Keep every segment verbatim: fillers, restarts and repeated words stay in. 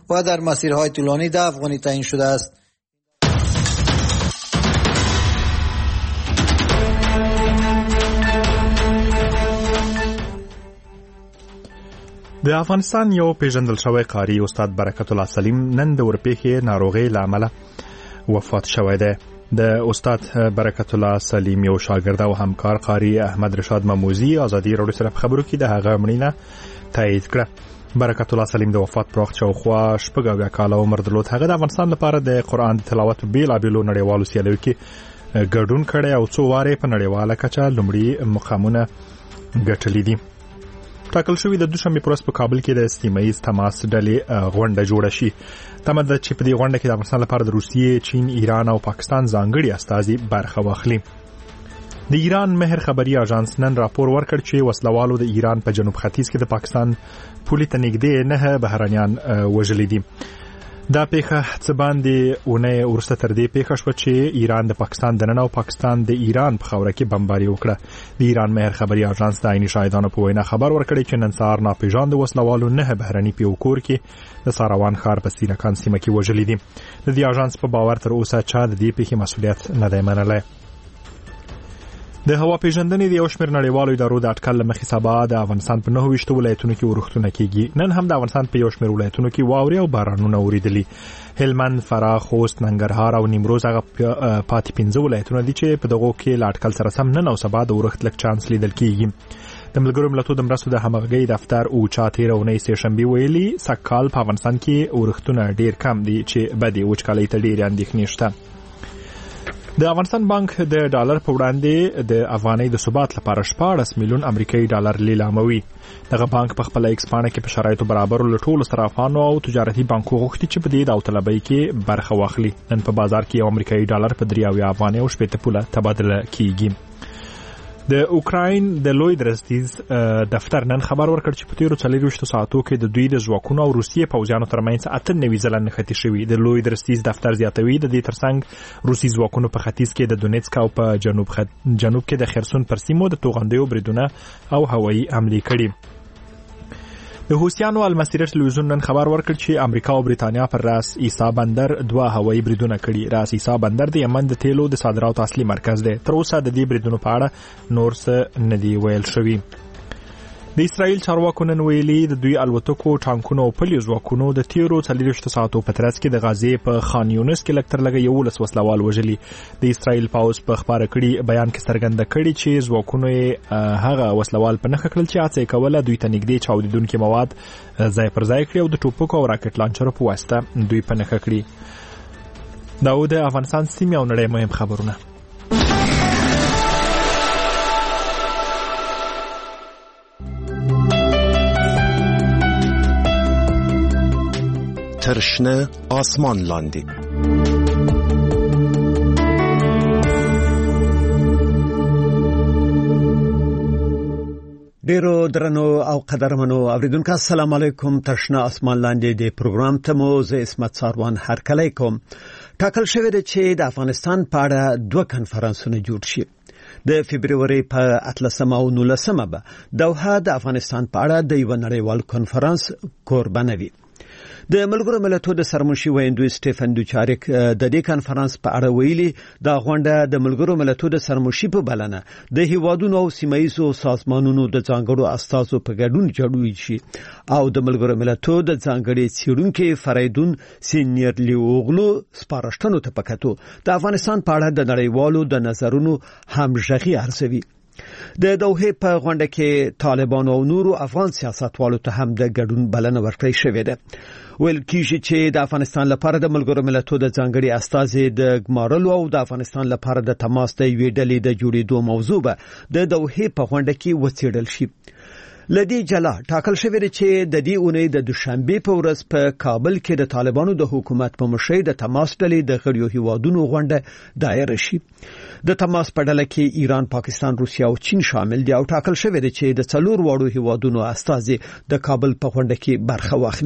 و در مسیرهای طولانی ده افغانی تعیین شده است. د افغانستان یو پیژندل شوی قاری استاد برکت الله سلیم نن د ورپېښې ناروغۍ له امله وفات شوی دی. د استاد برکت الله سلیم یو شاګرد او همکار قاری احمد رشاد مموزی ازادي راډیو سره په خبرو کې د هغه مړینه تایید کړه. برکت الله سلیم د وفات پر وخت شاوخوا شپږ اویا کاله عمر درلود. هغه د افغانستان لپاره د قرآن د تلاوت بېلابېلو نړیوالو سیالیو کې ګډون کړی او څو وارې په نړیواله کچه لومړي مقامونه ګټلي دي. ټاکل شوی د دوشنبې پر ورځ په کابل کې د سیمه ییز تماس ډلې غونډه جوړه شي. تمه ده چې په دې غونډه کې د افغانستان لپاره د روسیې، چین، ایران او پاکستان ځانګړي استازي برخه واخلي. د ایران مهر خبري اژانس نن راپور ورکړ چې وسلوالو د ایران په جنوب ختیځ کې د پاکستان پولې ته نږدې نه بهرانيان وژلي دي. دا پیښه څه باندې اونۍ وروسته تر دې پیښه شوه چې ایران د پاکستان دننه او پاکستان د ایران په خاوره کې بمباري وکړه. د ایران مهر خبري اژانس د عیني شاهدانو په وینا خبر ورکړی چې نن سهار ناپېژاندو وسلوالو نه بهرني په یو کور کې د ساروان ښار په سیرکان سیمه کې وژلي دي. د دې اژانس په باور تر اوسه چا د دې پیښې مسؤلیت نه دی منلی. د هوا پیژندنې د یو شمېر نړیوالو ادارو د اټکل له مخې سبا د افغانستان په نهه ویشتو ولایتونو کې اورښتونه کېږي. نن هم د افغانستان په یو شمېر ولایتونو کې واورې او بارانونه اورېدلي. هلمند، فراه، خوست، ننګرهار او نیمروز هغه پاتې پنځه ولایتونه دي چې په دغو کې له اټکل سره سم نن او سبا د اورښت لږ چانس لیدل کېږي. د ملګرو ملتونو د مرستو د همغږۍ دفتر اوچا تېره اونۍ سهشنبې ویلي سږکال په افغانستان کې اورښتونه ډېر کم دي چې بدې وچکالۍ ته ډېرې اندېښنې شته. د افغانستان بانک د ډالر په وړاندې د افغانۍ د ثبات لپاره شپاړس میلیون امریکایي ډالر لیلاموي. دغه بانک په خپل ایکس پاڼه کې په شرایطو برابرو له ټولو صرافانو او تجارتي بانکو غوښتي چې په دې داوطلبۍ کې برخه واخلي. نن په بازار کې یو امریکایي ډالر په درې اویا افغانۍ او شپېته پوله تبادله کیږي. د اوکراین د لوی درستیز دفتر نن خبر ورکړ چې په تیرو څلوېښتو ساعتو کې د دوی د ځواکونو او روسیې پوځیانو ترمنځ اته نوي ځله نښتې شوي. د لوی درستیز دفتر زیاتوي د دې ترڅنګ روسي ځواکونو په ختیځ کې د دونیتسک او په جنوب خد... جنوب کې د خرسون پر سیمو د توغندیو بریدونه او هوایي حملې کړي. د حوثیانو المسیره تلویزیون نن خبر ورکړ چې امریکا او بریتانیا پر راس عیسی بندر دوه هوایي بریدونه کړي. راس عیسی بندر د یمن د تیلو د صادراتو اصلي مرکز دی. تر اوسه د دې بریدونو په اړه نور څه نه دی ویل شوي. د اسرائیل چارواکو نن ویلي د دوی الوتکو، ټانکونو او پلیو ځواکونو د تیرو څلوېښتو ساعتو په ترڅ کې د غزې په خان یونس کې لږ تر لږه یولس وسلوال وژلي. د اسرائیل پوځ په خبره کړي بیان کې څرګنده کړي چې ځواکونو یې هغه وسلوال په نښه کړل چې هڅه یې کوله دوی ته نږدې چاودېدونکي مواد ځای پر ځای کړي او د ټوپکو او راکټ لانچرو په واسطه دوی په نښه کړي. دا و د افغانستان سیمې او نړۍ مهم خبرونه. ترشنه آسمان لاندې ډیرو درنو او قدرمنو اوریدونکو السلام علیکم. ترشنه آسمان لاندې د پروګرام ته مو زه اسمت ساروان هرکلی کوم. ټاکل شوی دی چې د افغانستان په اړه دوه کنفرانسونه جوړ شي. د فبرवरी په اتلسمه او نولسمه به دوحه د افغانستان په اړه د یو نړیوال کنفرانس کوربه وي. د ملګرو ملتونو د سرمنشي ویندوی سټیفن دوچاریک د دې کانفرنس په اړه ویلي دا غونډه د ملګرو ملتونو د سرمنشي په بلنه د هیوادونو او سیمایي سازمانونو د ځانګړو استازو په ګډون جوړوي شي او د ملګرو ملتونو د ځانګړي څیړونکو فریدون سینیرلی اوغلو سپارښتنو ته پکاتو د افغانستان په اړه د نړیوالو د نظرونو همغږي ارزوي. د دوحه په غونډه کې طالبان او نورو افغان سیاستوالو ته هم د ګډون بلنه ورکړې شوې ده. ویل کیږي چې د افغانستان لپاره د ملګرو ملتونو د ځانګړي استازي د ګمارلو او د افغانستان لپاره د تماس د یوې ډلې د جوړېدو موضوع به د دوحه په غونډه کې وڅېړل شي. لدی جلا ټاکل شوی دی چې د دې اونۍ د دوشنبه په ورځ په کابل کې د طالبانو د حکومت په مشرۍ د تماس ډلې د غړیو هیوادونو غونډه دایر شي. د تماس په ډله کې ایران، پاکستان، روسیا او چین شامل دي او ټاکل شوی دی چې د څلور واړو هیوادونو استازي د کابل په غونډه کې برخه واخلي.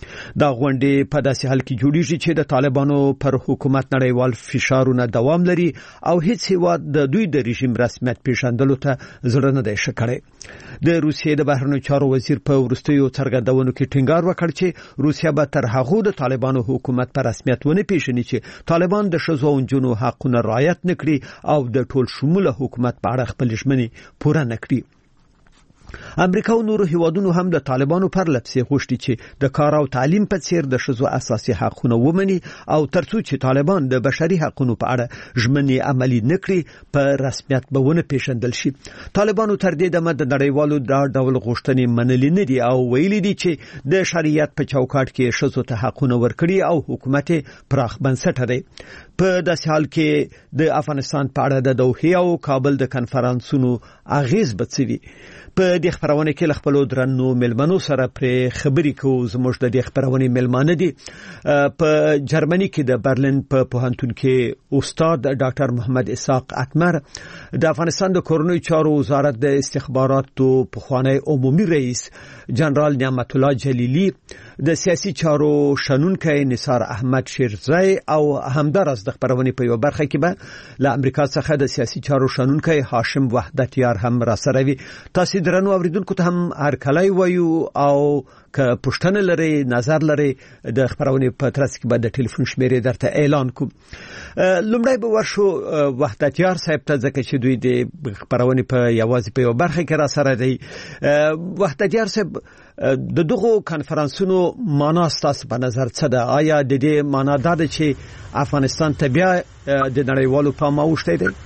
دا غونډې په داسې حال کې جوړیږي چې د طالبانو پر حکومت نړیوال فشارونه دوام لري او هیڅ هیواد د دوی د رژیم رسمیت پیژندلو ته زړه نه دی ښه کړی. د روسیې د بهرنیو چارو وزیر په وروستیو څرګندونو کې ټینګار وکړ چې روسیا به تر هغه د طالبانو حکومت پر رسمیت ونه پیژني چې طالبان د ښځو او نجونو حقونه رعایت نکړي او د ټول شموله حکومت په اړه خپل ژمنې پوره نکړي. امریکا او نورو هیوادونو هم د طالبانو پر لپسې غوښتي چې د کار او تعلیم په څیر د ښځو اساسي حقونه ومني او ترڅو چې طالبان د بشري حقوقو په اړه ژمنې عملي نکړي په رسمیت به ونه پیژندل شي. طالبانو تر دې دمه د نړیوالو دا ډول غوښتنې منلې نه دي او ویلي دي چې د شریعت په چوکاټ کې ښځو ته حقونه ورکړي او حکومت پراخ بنسټه دی. په داسې حال کې د افغانستان په اړه د دوحه او کابل د کنفرانسونو اغیز بڅوي. په دې خبرونه کې له خپل درنو ملمنو سره پر خبري کوو. زموږ د دې خبرونه ملمانه دي په جرمني کې د برلین په پوهنتون کې استاد ډاکټر محمد اسحاق اکمر، د افغانستان د کورنۍ چارو وزارت د استخباراتو پخوانی عمومي رئیس جنرال نعمت الله جلیلی، د سیاسي چارو شنونکي نثار احمد شیرزای او همدارس د خبرونه په یو برخه کې به له امریکا څخه د سیاسي چارو شنونکي هاشم وحدتیار هم را سره وي. تاسو درنو اوریدونکو ته هم هر کله وایو او که پښتنه لري نظر لري د خبرونه په ترڅ کې به د ټلیفون شمیرې درته اعلان کوم. لومړی به ورشو وحدتیار صاحب ته ځکه چې دوی د خبرونه په یوازې په یو برخه کې را سره دی. وحدتیار صاحب، د دغه کنفرانسونو معنا ستاسو په نظر څه ده؟ آیا د دې معنا دا ده چې افغانستان ته بیا د نړیوالو پام اوښتی دی؟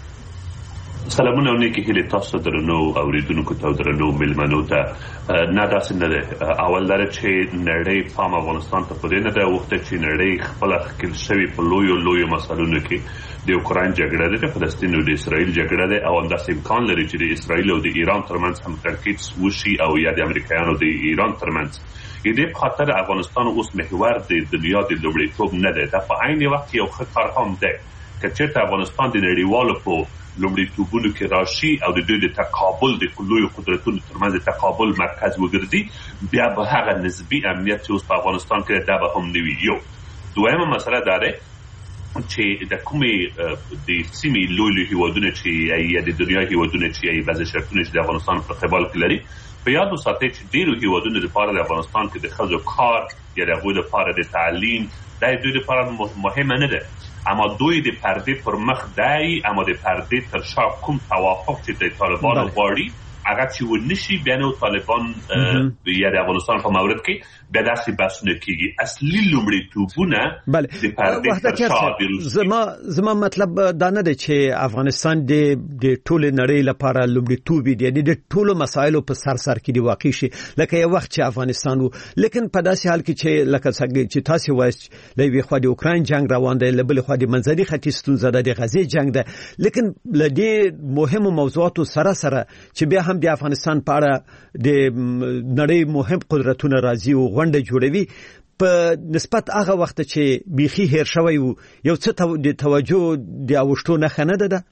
سلامونه نیکی هیله تاسو درنو اوریدونکو ته درنو ملمنو ته نه داسې نه ده. اول دره چې نړۍ پام افغانستان ته پدې نه ده وخت چې نړۍ خپل خپل شوی په لویو لویو مسلونو کې د اوکراین جګړه ده، د فلسطین او د اسرائیل جګړه ده او همداسې امکان لري چې د اسرائیل او د ایران ترمنځ هم ترکیب وشي او یا د امریکایانو د ایران ترمنځ. دې په خاطر افغانستان اوس محور د دنیا د لومړیتوب نه ده. دا په عین وخت یو ښه کار هم ده چې چېرته افغانستان د نړیوالو په لومړیتوبونو کې راشي او د دوی د تقابل د لویو قدرتونو ترمنځ د تقابل مرکز وګرځي، بیا به هغه نسبي امنیت چې اوس په افغانستان کې دا به هم نه وي. یو دویمه مسله دا ده چې د کومې د سیمې لوی لوی هیوادونه چې یا د دنیا هیوادونه چې بعضې شرطونه چې د افغانستان په قبال کې لري، په یاد وساتئ چې ډېرو هیوادونو لپاره د افغانستان کې د ښځو کار یا د هغوی لپاره د تعلیم دا دوی لپاره مهمه نه ده، اما دوی د پردې پر مخ دی، اما د پردې تر شا کوم توافق چې د طالبانو غواړي هغه چې ونشي بیا نو طالبان یا د افغانستان په مورد کې بیا داسې بحثونه کېږي. اصلي لومړیتوبونه د پردې تر شا د زما زما مطلب دا نه دی چې افغانستان د د ټولې نړۍ لپاره لومړیتوب دی، یعنی د ټولو مسایلو په سر سر کې دی واقع شي لکه یو وخت چې افغانستان وو. لیکن په داسې حال کې چې لکه څنګه چې تاسو وایي له یوې خوا د اوکراین جنگ روان دی، له بلې خوا د منځني ختیځ ستونزه ده، د غزې جنگ ده، لیکن له دې مهمو موضوعاتو سره سره چې بیا هم د افغانستان په اړه د نړۍ مهم قدرتونه راځي او غونډه جوړوي په نسبت هغه وخت چې بیخي هیر شوی وو، یو څه د توجه د اوښتو نښه نه ده؟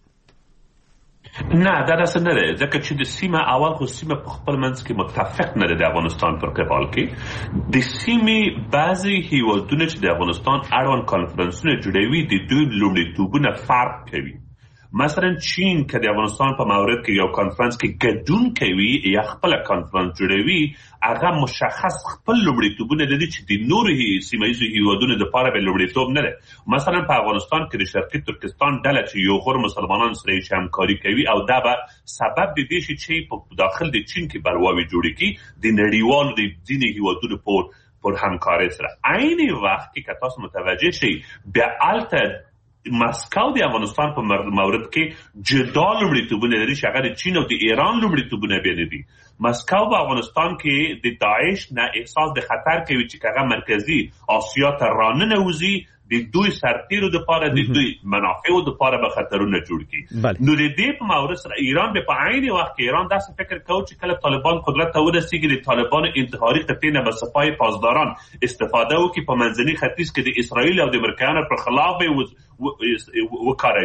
نه، دا داسې نه ده، ځکه چې د سیمه اول خو سیمه په خپل منځ کې متفق نه ده د افغانستان پر قبال کې. د سیمې بعضې هیوادونه چې د افغانستان اړوند کنفرانسونه جوړوي د دوی لومړیتوبونه فرق کوي. مثلا چین که د افغانستان په مورد کې یو کنفرانس کې ګډون کوي یا خپل کنفرانس جوړوي، هغه مشخص خپل لومړیتوبونه لري چې د نورو سیمه‌ییزو هیوادونو لپاره به لومړیتوب نه ده. مثلا په افغانستان کې د شرقي ترکستان ډله چې یو غور مسلمانان سره یې همکاري کوي او دا به سبب د دې شي چې په داخل د چین کې بلواوې جوړې کړي د نړیوالو د ځینې هیوادونو پر پر همکارۍ سره. عین وخت کې که تاسو متوجه شئ بیا هلته مسکو د افغانستان په مورد کې جدا لومړیتوبونه لري چې هغه د چین او د ایران لومړیتوبونه بیا نه دي. مسکو په افغانستان کې د داعش نه احساس د خطر کوي چې هغه مرکزي آسیا ته راننوځي، د دوی سرتیرو لپاره د دوی منافعو لپاره به خطرونه جوړ کړي. نو د دې په مورد سره ایران به په عین وخت کې ایران داسې فکر کوي چې کله طالبان قدرت ته ورسیږي د طالبانو انتحاري قطعې نه به سپاه پاسداران استفاده وکړي، په منځني ختیځ کې د اسرائیل او د امریکایانو پر خلاف به وکاروي.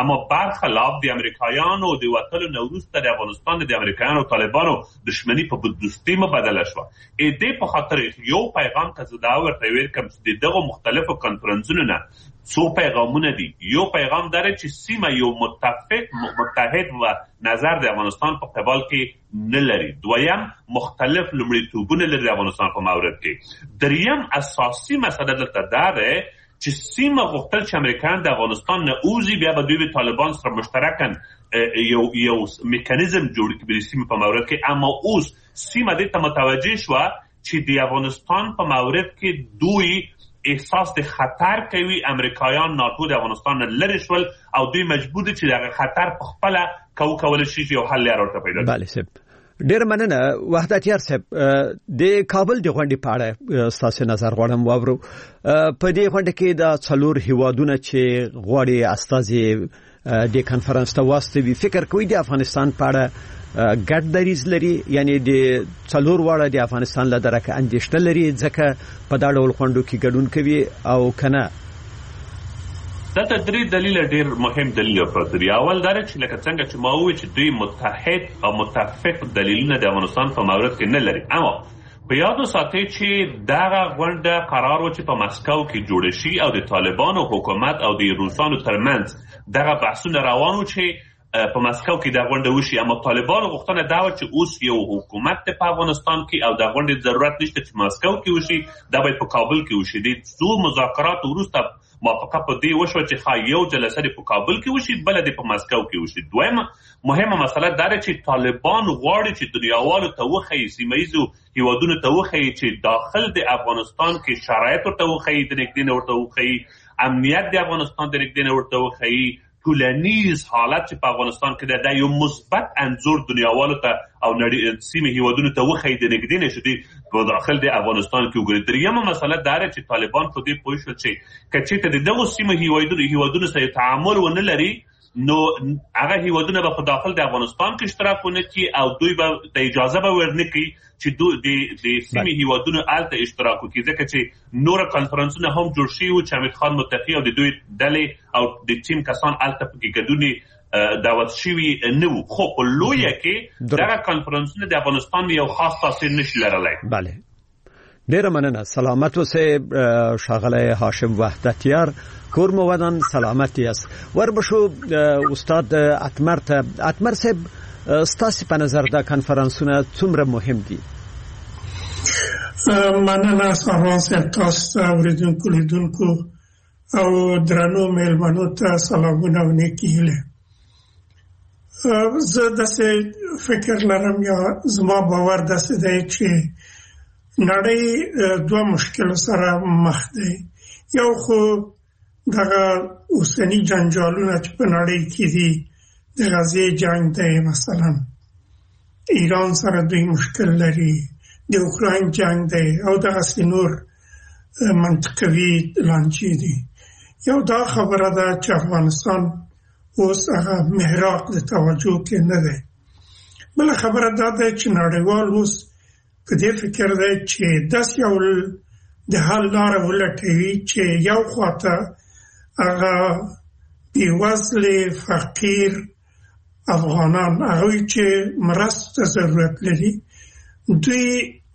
اما برخلاف د امریکایانو د وټلو نوروسته د افغانستان د امریکایانو طالبانو دشمنی په دوستي مبادله شو. ا دې په خاطر یو پیغام ته زدا ورته ویل کوم چې دغه مختلفو کانفرنسونو نه څو پیغامونه دي. یو پیغام داره چې سیمه یو متفق متحد و نظر د افغانستان په قبال کې نه لري. دویم مختلف لومړیتوبونه لري د افغانستان په مورد کې. دریم اساسي مسله دلته ده چې سیمه غوښتل چې امریکایان د افغانستان نه اوزي، بیا به دوی د طالبان سره مشترکاً یو یو میکانیزم جوړ کړي د سیمه په مورد کې. اما اوس سیمه دې ته متوجه شوه چې د افغانستان په مورد کې دوی احساس د خطر کوي. امریکایان ناتو د افغانستان نه لرې شول او دوی مجبور دي چې دغه خطر په خپله کو کولی شي چې یو حل لاره ورته پیدا کړي. بله صاحب، ډېره مننه. وحدتیار صاحب، د کابل د غونډې په اړه ستاسو نظر غواړم واورو. په دې غونډه کې د څلور هیوادونه چې غواړي استازي د کنفرانس ته واستوي، فکر کوي د افغانستان په اړه ګډ دریځ لري، یعنی د څلور واړه د افغانستان له درکه اندېښنه لري ځکه په دا ډول غونډو کې ګډون کوي او کنه؟ دا ته درې دلیل ډېر مهم دلیل پراته دي. اول دا چې لکه څنګه چې ما وویل چې دوی متحد او متفق دلیلونه د افغانستان په مورد کې نه لري. اما په یاد وساتئ چې دغه غونډه قرار و چې په مسکو کې جوړه شي او د طالبانو حکومت او د روسانو ترمنځ دغه بحثونه روان و چې په مسکو کې دا غونډه وشي. اما طالبانو غوښتنه دا و چې اوس یو حکومت په افغانستان کې او دا غونډه ضرورت نشته چې مسکو کې وشي، دا باید په کابل کې وشي. د څو مذاکرات وروسته موافقه په دې وشوه چې ښایي یو جلسه په کابل کې وشي، بله د په مسکو کې وشي. دویمه مهمه مسله دا ده چې طالبان غواړي چې دنیاوالو ته وښیي، سیمه ییزو هیوادونو ته وښیي چې داخل د افغانستان کې شرایط ورته وښیي، د نږدې نه ورته وښیي، امنیت د افغانستان د نږدې نه ورته وښیي، ټولنیز حالت چې په افغانستان کې د یو مثبت انځور دنیاوالو ته او نړۍ سیمه هیوادونو ته وښیي د نږدې نه چې په داخل د افغانستان کې وګوري. دریمه مسله دا ده چې طالبان په دې پوه شول چې که چېرته د دغو سیمه هیوادونو هیوادونو سره تعامل ونه لري، نو هغه هیوادونه به په داخل د افغانستان کې اشتراک ونه کړي او دوی به د اجازه به ورنه کړي چې دوی د د سیمې هیوادونو هلته اشتراک وکړي، ځکه چې نور کنفرانسونه هم جوړ شوي وو چې حمید خان متقي او د دوی ډلې او د ټیم کسان هلته پکې ګډون دعوت شوي نه وو. خو په لویه کې دغه کنفرانسونه د افغانستان یو خاص تاثیر نشي لرلی. بله، ډېره مننه. سلامت اوسئ ښاغلی هاشم وحدتیار. کور مو ودان، سلامت یاست. وربشو استاد اتمر ته. اتمر صاحب، ستاسو په نظر دا کنفرانسونه څومره مهم دي؟ مننه ساروان صاحب، تاسو اوریدونکو لیدونکو او درنو میلمنو ته سلامونه او نیکې هیلې. زه داسې فکر لرم یا زما باور داسې دی چې نړۍ دوه مشکل سره مخ دی. یو خو دغه اوسنی جنجالونه چې په نړۍ کې دي، د غزې جنگ دی، مثلا ایران سره دوی مشکل لري، د اوکراین جنگ دی او دغسې نور منطقوي لانجې دي. یو دا خبره ده چې افغانستان اوس هغه محراق د توجه کې نه دی. بله خبره دا ده چې نړیوال اوس په دې فکر دی چې داسې یو د حل لاره ولټوي چې یو خواته هغه بېوزلې فقیر افغانان، هغوی چې مرستو ته ضرورت لري، دوی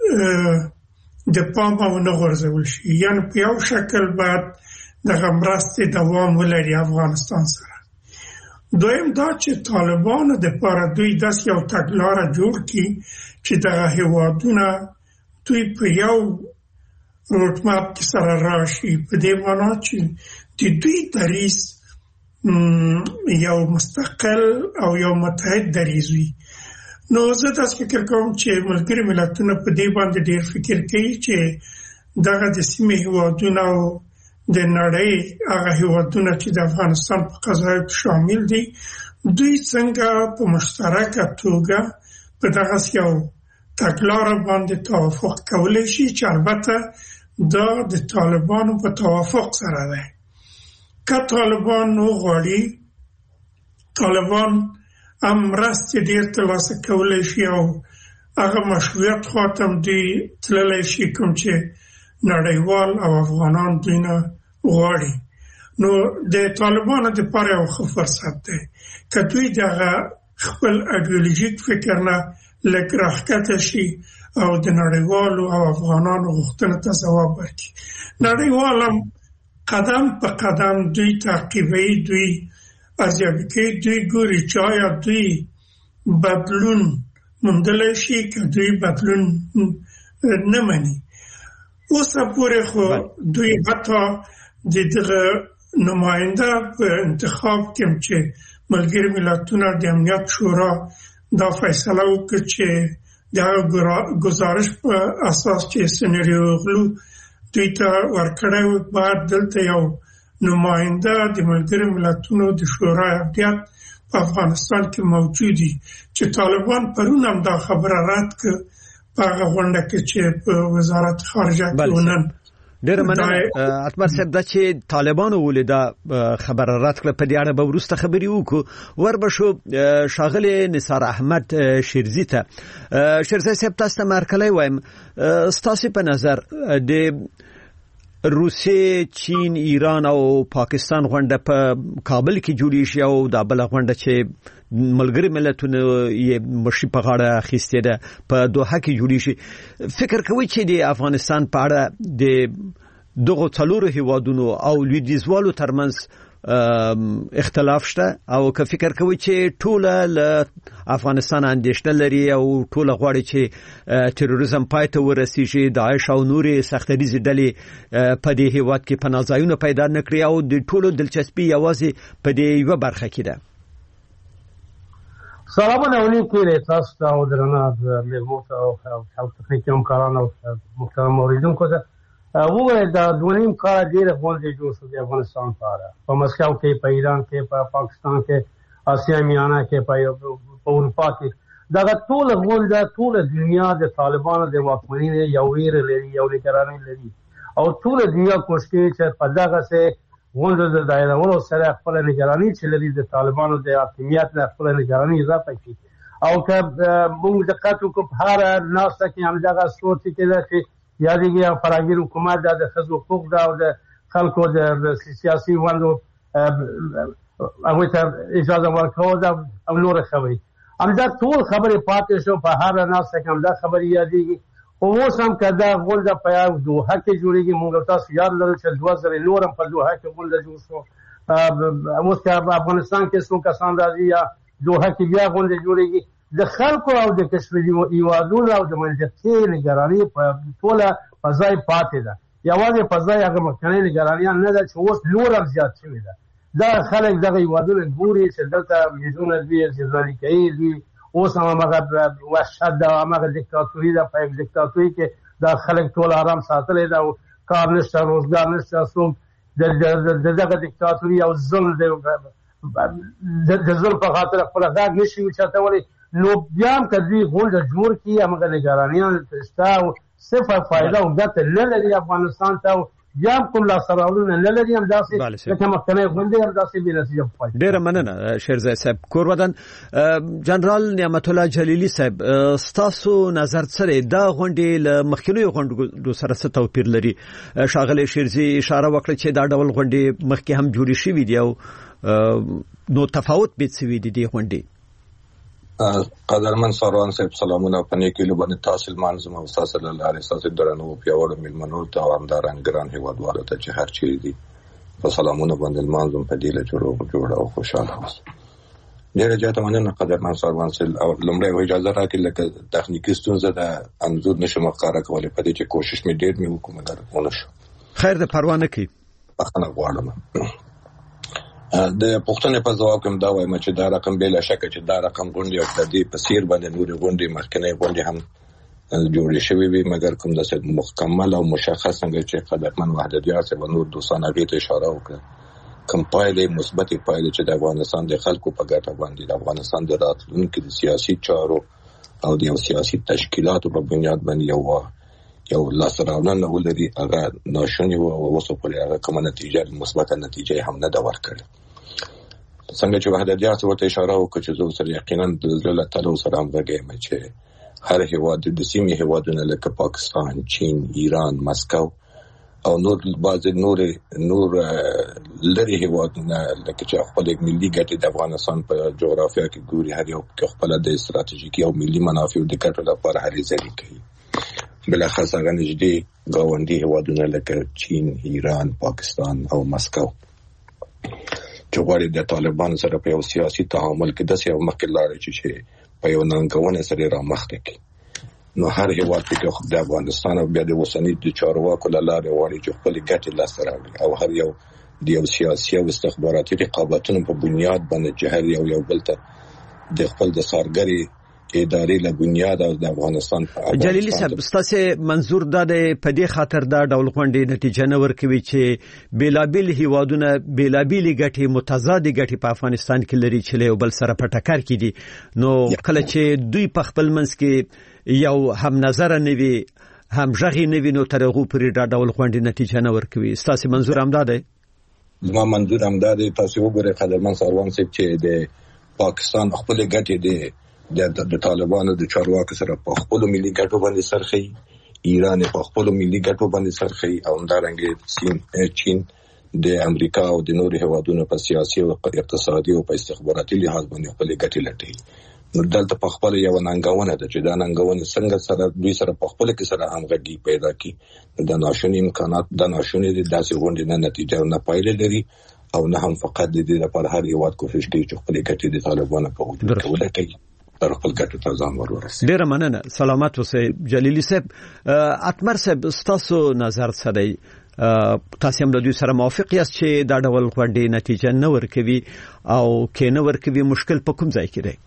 د پامه ونه غورځول شي. یعنې په یو شکل باید دغه مرستې دوام ولري افغانستان سره. دویم دا چې طالبانو دپاره دوی داسې یو تګلاره جوړ کړي چې دغه هېوادونه دوی په یو روډمپ کې سره راشي، په دې معنا چې د دوی دریځ یو مستقل او یو متحد دریځ وي. نو زه داسې فکر کوم چې ملګري ملتونه په دې باندې ډېر فکر کوي چې دغه د سیمې هېوادونه او د نړۍ هغه هېوادونه چې د افغانستان په قضایو کې شامل دي، دوی څنګه په مشترکه توګه په دغسې یو تګلاره باندې توافق کولی شي چې البته دا د طالبانو په توافق سره دی. که طالبان وغواړي، طالبان هم مرستې ډېر ترلاسه کولی شي او هغه مشروعیت خواته هم دوی تللی شي کوم چې نړیوال او افغانان دوی نه غواړي. نو د طالبانو د پاره یو ښه فرصت دی که دوی دغه خپل ایډیولوژیک فکر نه لږ راښکته شي او د نړیوالو او افغانانو غوښتنو ته ځواب ورکړي. نړیوال هم قدم په قدم دوی تعقیبوي، دوی ارزیابي کوي، دوی ګوري چې آیا دوی بدلون موندلی شي که دوی بدلون نه مني. اوسه پورې خو دوی حتی د دغه نماینده په انتخاب کې چې ملګري ملتونه د امنیت شورا دا فیصله وکړه چې د گزارش په اساس چې سناریو غلو دوی ته ورکړی و، باید دلته یو نماینده د ملګري ملتونو د شورای امنیت په افغانستان کې موجودي چې طالبان پرون هم دا خبره رد کړه په هغه غونډه کې چې په وزارت خارجه کې ونن. ډېر مننه اکبر صاحب دا چې طالبانو ولیدا خبره رد کړه، په دې اړه به وروسته خبرې وکړو. وربشو شاغلی نثار احمد شیرزي ته. شیرزي صاحب تاسو ته مرکلی وایم، ستاسو په نظر د روسیې، چین، ایران او پاکستان غونډه په کابل کې جوړی شي او دا بل غونډه چې ملګری ملتونه یې مشي په غاړه اخیستې ده په دوحه کې جوړی شي، فکر کوي چې د افغانستان په اړه د دغه څلورو هیوادونو او لویدیځوالو ترمنځ اختلاف شته، او که فکر کوي چې ټول له افغانستان اندېښنه لري او ټول غواړي چې تروریزم پای ته ورسیږي، داعش او نورې سختریزې ډلې په دې هیواد کې پناه ځایونه پیدا نه کړي او د ټولو دلچسپي یوازې په دې یوه برخه کې ده. سلامونه علیکم تاسو ته او درنه مېلمو ته او خلک تخنیکي همکاران او محترم اوریدونکو ته. وګورئ دا دوه نیم کاله ډېره غونډې جوړ شوې د افغانستان په اړه، په مسکو کې، په ایران کې، په پاکستان کې، اسیا میانه کې، په اروپا کې. دغه ټوله غونډه ټوله دنیا د طالبانو د واکمنۍ یو ویره لري، یو نگراني لري او ټوله دنیا کوشش کوي چې په دغسې غونډو د دایرولو سره خپله نگراني چې لري د طالبانو د حاکمیت نه خپله نگراني اضافه کړي. او که موږ دقت وکړو په هره ناسته کې همدغه سوچ کې ده چې یادېږي او فراګیر حکومت دا د ښځو حقوق ده او د خلکو د سیاسي ونډو هغوی ته اجازه ورکول ده او نورې خبرې. همدا ټول خبرې پاتې شو، په هره ناسته کې همدا خبرې یادېږي. خو اوس هم که دا غونډه په دوحه کې جوړېږي، موږ تاسو یاد لرو چې دوه زره نور هم په دوحه کې غونډه جوړ شو. اوس که افغانستان کې څو کسان راځي یا دوحه کې بیا غونډه جوړېږي، د خلکو او د کشمیر هیوادونو او د منطقې نگراني په ټوله په ځای پاتې ده. یوازې په ځای هغه مخکنۍ نگرانیان نه ده چې اوس نور هم زیات شوې ده. دا خلک دغه هیوادونه ګوري چې دلته میلیونونه دوی استعماري کوي، دوی اوس هم همغه وحشت ده، همغه دیکتاتوري ده. په دیکتاتوري کې دا خلک ټول آرام ساتلی ده او کار نشته، روزګار نشته، څوک د دغه دیکتاتوري او ظلم د ظلم په خاطر خپله غږ نشي اوچتولی. نو بیا هم که دوی غونډه جوړ کړي، همغه نگرانیان شته او صفر فایده او ګټه نه لري افغانستان ته، بیا هم کوم لاسته راوړنه نه لري، همداسې لکه مخکنۍ غونډې همداسې بې نتیجه پاتې. ډېره مننه شیرزی صاحب. کورودن جنرال نعمت الله جلیلي صاحب، ستاسو نظر څه دی؟ دا غونډې له مخکینیو غونډو سره څه توپیر لري؟ ښاغلی شیرزي اشاره وکړه چې دا ډول غونډې مخکې هم جوړې شوي دي او نو تفاوت به څه وي د دې غونډې؟ قدرمن ساروان صاحب سلامونه په نیکیلو باندې تاسو لمانځم او تاسو له لارې تاسو درنو پیاوړو ملمنو ته او همدارنګ ګران هیوادوالو ته چې هر چیرې دي په سلامونه باندې لمانځم په دې له جوړو جوړ او خوشاله اوسم. ډېر زیاته مننه قدرمن ساروان صاحب. او لمړی اجازه راکړئ لکه تخنیکی ستونزه د انځور نشم ښکاره کولی، په دې چې کوشش مې ډېر مې وکړ مګر ونه شو. خیر د پروا نه کوي، بخښنه غواړم. د پښتنې په ځواب کې دا وایم چې دا رقم بلا شک چې دا رقم غونډې او د دې په څیر باندې نورې غونډې مخکنۍ غونډې هم جوړې شوې وي، مګر کوم داسې مکمل او مشخص څنګه چې قدرمن وحدتیار صاحب نور دوستان هغې ته اشاره وکړه، کوم پایلې مثبتې پایلې چې د افغانستان د خلکو په ګټه باندې د افغانستان د راتلونکي د سیاسي چارو او د یو سیاسي تشکیلاتو په بنیاد باندې یو یو لاسته راوړنه ولري، هغه ناشونې وه او اوسه پورې هغه کومه نتیجه مثبته نتیجه هم نه ده ورکړې. څنګه چې وحدتیار صاحب ورته اشاره وکړه چې زه ورسره یقینا د زړه له تله ورسره همغږی یم چې هر هېواد د سیمې هېوادونه لکه پاکستان، چین، ایران، مسکو او نور بعضې نور نور لري هیوادونه لکه چې خپل ملي ګټې د افغانستان په جغرافیا کې ګوري، هر یو خپل د استراتیژیکي او ملي منافع د ګټو لپاره هلې ځلې کوي. بلخص هغه نږدې ګاونډي هیوادونه لکه چین، ایران، پاکستان او مسکو چې غواړي د طالبانو سره په یو سیاسي تعامل کې داسې یو مخکې لاړ چې په یو ننګونې سره را مخته کړي. نو هر هیواد کې د افغانستان او بیا د اوسني د چارواکو له لارې غواړي چې خپل ګټې لاسته راوړي او هر یو د یو سیاسي او استخباراتي رقابتونو په بنیاد باندې چې هر یو یو بل ته د خپل د سرګري ادارې له بنیاد او د افغانستان جلیلی صاحب ستاسو منظور دا د پدې خاطر دا ډول غونډې نتیجه نه ورکوي چې بیلابل هیوادونه بیلابل ګټې متضاد ګټې په افغانستان کې لري چې له بل سره په ټکر کې دي. نو کله چې دوی په خپل منځ کې یو هم نظر نه وي هم ژغې نه وي نو ترغو پرې دا ډول غونډې نتیجه نه ورکوي. ستاسو منظور هم دا دی؟ ما منظور هم دا دی. تاسو وګورئ قدرمن سروان صاحب چې د پاکستان خپل ګټې دي د د طالبانو د چارواکو سره په خپل ملي ګټو باندې سرخي، ایران په خپل ملي ګټو باندې سرخي او همدارنګه چین چین د امریکا او د نورو هیوادونو په سیاسي او اقتصادي او په استخباراتي لحاظ باندې خپل ګټې لټي. نو دلته په خپل یو ننګونه ده چې دا ننګونه څنګه سره دوی سره په خپل کې سره همغږي پیدا کی. د ناشونی امکانات د ناشونی د داسې غونډې نه نتیجه نه پایله لري او نه هم فقط د دې لپاره هر یو وخت کوشش کوي چې خپل ګټې د طالبانو په وجود کې ولټي تر خپل ګټو ته ځان ورورسي. ډیر مننه. سلامات اوسئ جلیلی صاحب. اتمر صاحب ستاسو نظر څه دی؟ تاسو هم د دوی سره موافق یاست چې دا ډول غونډې نتیجه نه ورکوي او کې نه ورکوي؟ مشکل په کوم ځای کې دی؟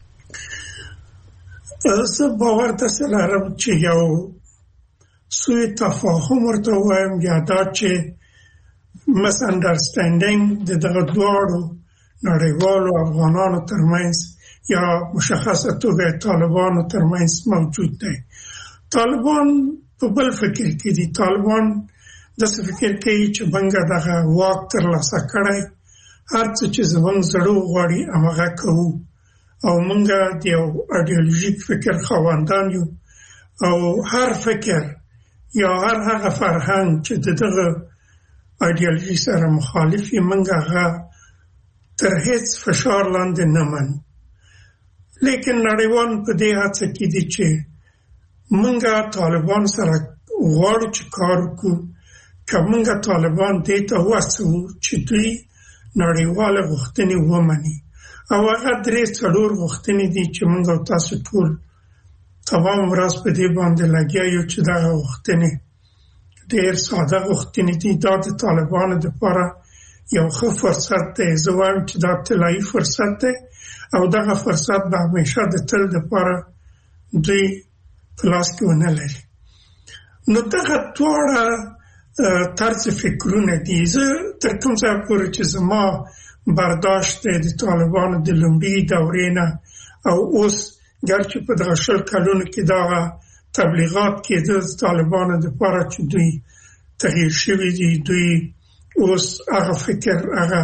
زه باور تاسو لرم چې یو سوء تفاهم ورته وایم یا دا چې مس انډرستانډینګ د دغه دواړو نړیوالو افغانانو ترمنځ یا مشخصه توګه طالبانو ترمنځ موجود دی. طالبان په بل فکر کې دي. طالبان داسې فکر کوي چې بنګه دغه واک ترلاسه کړی، هر څه چې زموږ زړه غواړي هماغه کوو او مونږه د یو ایډیولوژیک فکر خاوندان یو او هر فکر یا هر هغه فرهنګ چې دغه ایډیولوژي سره مخالف وي مونږه هغه تر هیڅ فشار لاندې نه منو. لیکن نړیوال په دې هڅه کې دي چې مونږه طالبان سره غواړو چې کار وکړو، که مونږه طالبان دې ته وهڅوو چې دوی نړیواله غوښتنې ومني. او هغه درې څلور غوښتنې دي چې مونږ او تاسو ټول تمام ورځ په دې باندې لګیا یو چې دا غوښتنې ډېر ساده غوښتنې دي. دا د طالبانو لپاره یو ښه فرصت دی. زه وایم چې دا طلایي فرصت دی او دغه فرصت به همیشه د تل لپاره دوی په لاس کې ونه لري. نو دغه دواړه طرز فکرونه دي. زه تر کوم ځایه پورې چې زما برداشت د طالبانو د لومړۍ دورې نه او اوس ګرچې په دغه شل کلونو کې دغه تبلیغات کېده د طالبانو دپاره چې دوی تغییر شوي دي، دوی اوس هغه فکر هغه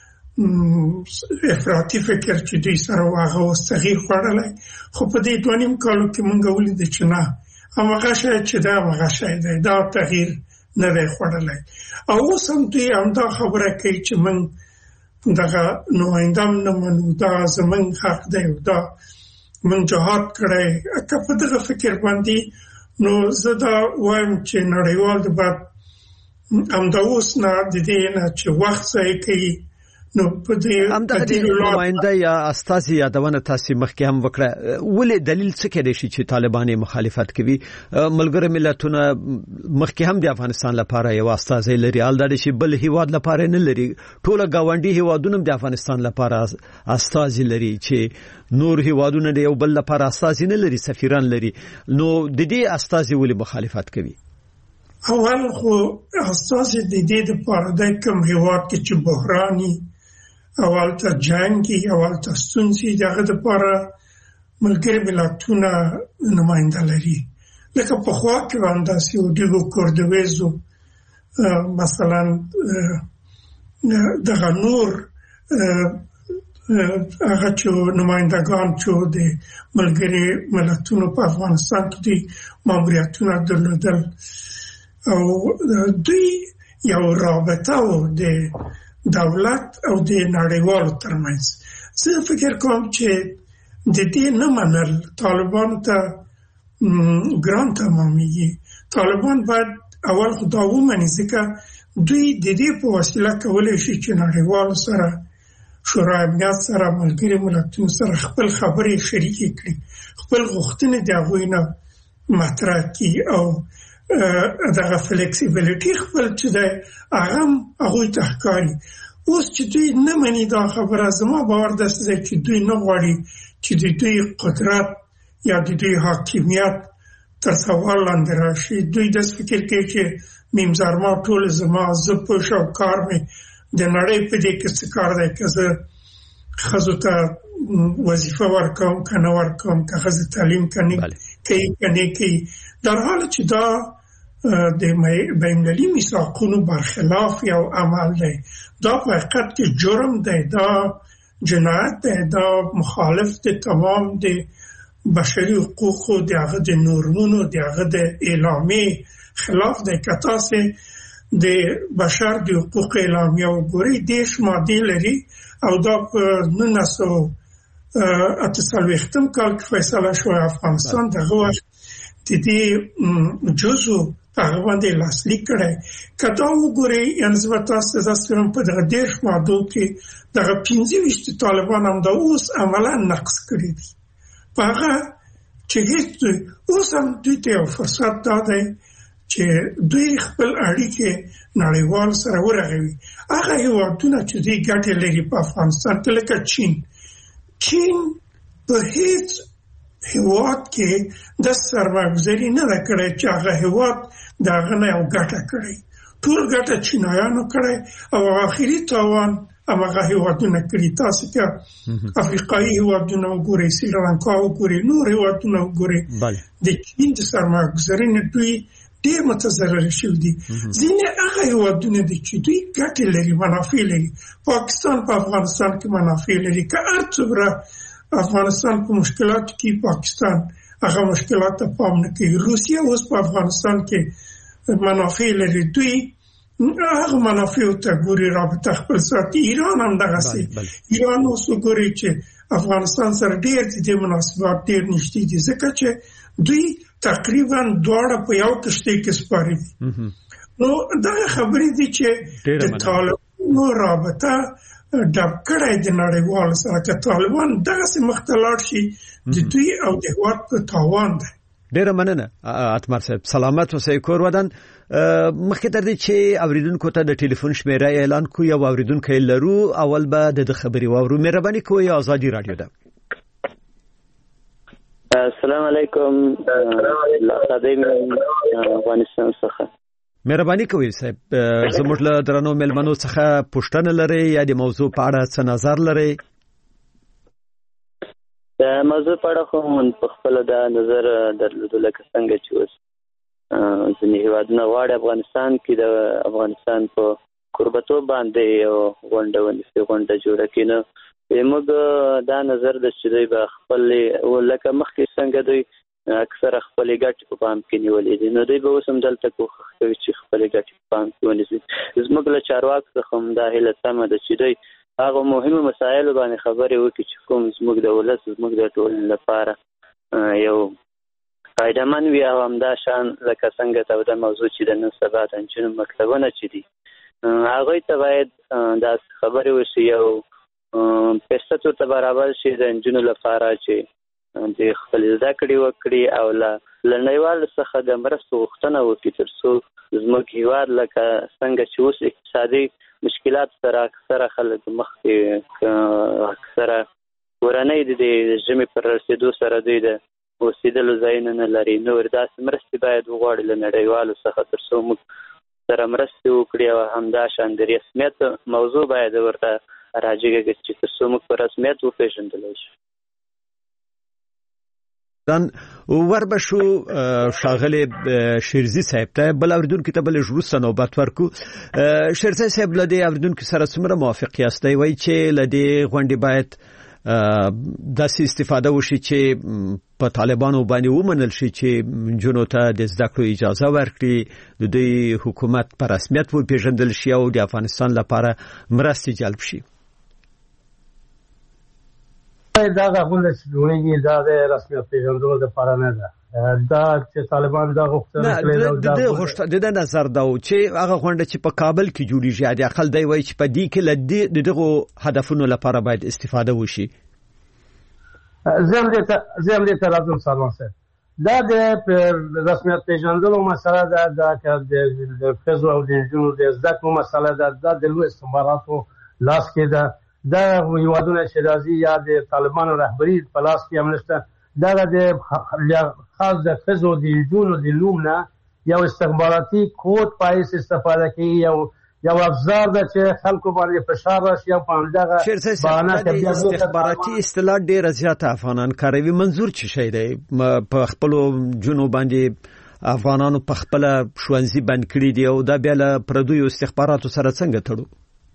افراطي فکر چې دوی سره و هغه اوس تغییر خوړلی. خو په دې دوه نیم کالو کې مونږ ولیده چې نه، هماغه شی چې دی هماغه شی دی، دا تغییر نه دی خوړلی. او اوس هم دوی همدا خبره کوي چې مونږ دغه نمایندم نه منو، دا زمونږ حق دی او دا مونږ جهاد کړی. که په دغه فکر باندې نو زه دا وایم چې نړیوال د باید همدا اوس نه د دې نه چې وخت ضایع کوي. نو په دې همدغه د نماینده یا استازي یادونه تاسو مخکې هم وکړه، ولې دلیل څه کېدای شي چې طالبان مخالفت کوي؟ ملګری ملتونه مخکې هم د افغانستان لپاره یو استازي لري، الدا شي بل هیواد لپاره نه لري. ټول گاونډي هیوادونه د افغانستان لپاره استازي لري چې نور هیوادونه د یو بل لپاره استازي نه لري، سفیران لري. نو د دې استازي ولې مخالفت کوي؟ اول خو استازي د دې لپاره د کوم هیواد کې چې بحراني اول ته جنگي اول ته ستونزې دغه لپاره ملګری ملتونه نماینده لري. لکه په خوا کې باندې سیو دیګو کوردویزو مثلا دغه نور هغه چې نمایندگان چې د ملګری ملتونو په افغانستان کې دي ماموریتونه درلودل او دوی یو رابطه و د دولت او د نړیوالو ترمنځ. زه فکر کوم چې د دې نه منل طالبان ته ګران تمامېږي. طالبان باید اول خدا ومني، ځکه دوی د دې په وسیله کولی شي چې نړیوالو سره، شورای امنیت سره، ملګري ملتونو سره خپل خبرې شریکې کړي، خپل غوښتنې د هغوی نه مطرح کړي او دغه فلیکسیبیلیټي خپل چې دی هغه هم هغوی ته ښکاري. اوس چې دوی نه مني دا خبره، زما باور داسې دی چې دوی نه غواړي چې د دوی قدرت یا د دوی حاکمیت تر سوال لاندې راشي. دوی داسې فکر کوي چې میمزرما ټول زما، زه پوه شم کار مې د نړۍ په دې کې څه کار دی، که زه ښځو ته وظیفه ورکوم که نه ورکوم، که ښځې تعلیم کوي که نه کوي، در حال چې دا د بین‌المللي میثاقونو برخلاف یو عمل دی. دا په حقیقت کې جرم دی، دا جنایت دی، دا مخالف د تمام د بشري حقوقو، د هغه د نورمونو، د هغه د اعلامیې خلاف دی. که تاسې د بشر د حقوق اعلامیه وګورئ، دېرش مادې لري او دا په نولس سوه اته څلوېښتم کال کې فیصله شوه. افغانستان دغه وخت د دې جزو په هغه باندې لاسلیک کړی. که دا وګورئ، یعنې زه به تاسو ته داسې وایم په دغه دېرش مادو کې دغه پنځه ویشت طالبان همدا اوس عملا نقض کړي دي. په هغه چې هېڅ دوی اوس هم دوی ته یو فرصت دا دی چې دوی خپل اړیکې نړیوال سره ورغوي. هغه هېوادونه چې دوی ګټې لري په افغانستان کې، لکه چین. چین په هېڅ هېواد کې د سرمایه‌ګذاري نه ده کړې چې هغه هېواد د هغه نه یو ګټه کړې. ټول ګټه چینایانو کړې او آخري تاوان هماغه هېوادونه کړي. تاسو که افریقایي هېوادونه وګورئ، سریلانکا وګورئ، نور هېوادونه وګورئ، د چین د سرمایه‌ګذارۍ نه دوی ډېر متضرر شوي دي. ځینې هغه هېوادونه دي چې دوی ګټې لري، منافع لري. پاکستان په افغانستان کې منافع لري. که هر څومره افغانستان په مشکلاتو کې، پاکستان هغه مشکلات ته پام نه کوي. روسیه اوس په افغانستان کې منافع لري، دوی هغه منافع ته ګوري، رابطه خپل ساتي. ایران هم دغسې. ایران اوس وګورئ چې افغانستان سره ډېر د دې مناسبات ډېر نږدې دي، ځکه چې دوی تقریبا دواړه په یو کښتۍ کې سپاره دي. نو دغه خبرې دي چې د طالبانو رابطه ډب کړی د نړیوالو سره. که طالبان دغسې مخته لاړ شي، د دوی او د هېواد په تاوان دی. ډیره مننه اتمر صاحب، سلامت اوسئ. کور ودان مخکې تر دې چې اوریدونکو ته د ټلیفون شمیره اعلان کو، یو اوریدونکی لرو، اول به د خبري واورو. مهرباني کوئ، ازادي رادیو ده. السلام علیکم، خدای مې افغانستان څخه. مهرباني کوئ صاحب، زموږ له درنو مېلمنو څخه پوښتنه لرئ یا د موضوع په اړه څه نظر لرئ؟ د موضوع په اړه خو په خپله دا نظر درلودو، لکه څنګه چې اوس ځینې هېوادونه غواړي افغانستان کې د افغانستان په کوربتوب باندې یو غونډه ونیسي، غونډه جوړه کړي. نو موږ دا نظر ده چې دوی به خپلې لکه مخکې څنګه دوی اکثره خپلې ګټې په پام کې نیولې دي، نو دوی به اوس هم دلته کوښښ کوي چې خپلې ګټې په پام کې ونیسي. زموږ له چارواکو څخه هم دا هیله تمه ده چې دوی هغه مهمو مسایلو باندې خبرې وکړي چې کوم زموږ د ولس، زموږ د ټولنې لپاره یو فایدهمند وي. او همدا شان لکه څنګه توده موضوع چې د نن سبا د نجونو مکتبونه چې دي، هغوی ته باید داسې خبرې وشي، یو فرصت ورته برابر شي د نجونو لپاره چې د خپل زده کړې وکړي او له نړیوالو څخه د مرستو غوښتنه وکړي، تر څو زموږ هېواد لکه څنګه چې اوس اقتصادي مشکلات سره اکثره خلک مخ کې، اکثره کورنۍ د ژمي پر رسېدو سره دوی د اوسېدلو ځایونه نه لري. نور داسې مرستې باید وغواړي له نړیوالو څخه، تر څو موږ سره مرستې وکړي. او همدا شان د رسمیت موضوع باید ورته راجګه چې تر څو موږ په رسمیت وپېژندلی شو. دان وربشو شاغله شیرزی صاحب ته بل اوریدونکو ته بل وروسته نوبت ورکو. شیرزی صاحب لدی اوریدونکو سره څومره موافق یاست؟ وایي چې لدی غونډې باید داسې استفاده وشي چې په طالبانو باندې ومنل شي چې جنو ته د زده کړو اجازه ورکړي د دوی حکومت په رسمیت وپیژندل شي او د افغانستان لپاره مرستې جلب شي. دا غوښتنه چې جوړیږي دا د رسمیت پیژندلو لپاره نه ده. دا چې طالبان دا غوښتنه کړې ده د نظر دا چې هغه غونډه چې په کابل کې جوړیږي د اقل دی وایي چې په دې کې لدې دغه هدفونو لپاره باید استفاده وشي. زم دې زم دې ترازم سلام سره دا د رسمیت پیژندلو مسله ده دا چې د فزو او د جنو د زده کړو مسله ده دا د لوی استخباراتو لاس کې ده. دا هیوادونه چې راځي یا د طالبانو رهبری په لاس کې هم نشته. دا د خاص د فزو د جنو د لومنه یو استخباراتي کوډ پایس استفاده کوي یو یو افزار ده چې خلکو باندې فشار راشي او په همدغه بهانه کې استخباراتي اصطلاح ډېره زیاته افغانان کاروي. منظور څه شی دی؟ په خپلو جنو باندې افغانانو په خپل شوانزي بند کړی دی او دا بیا له پردیو استخباراتو سره څنګه تړو؟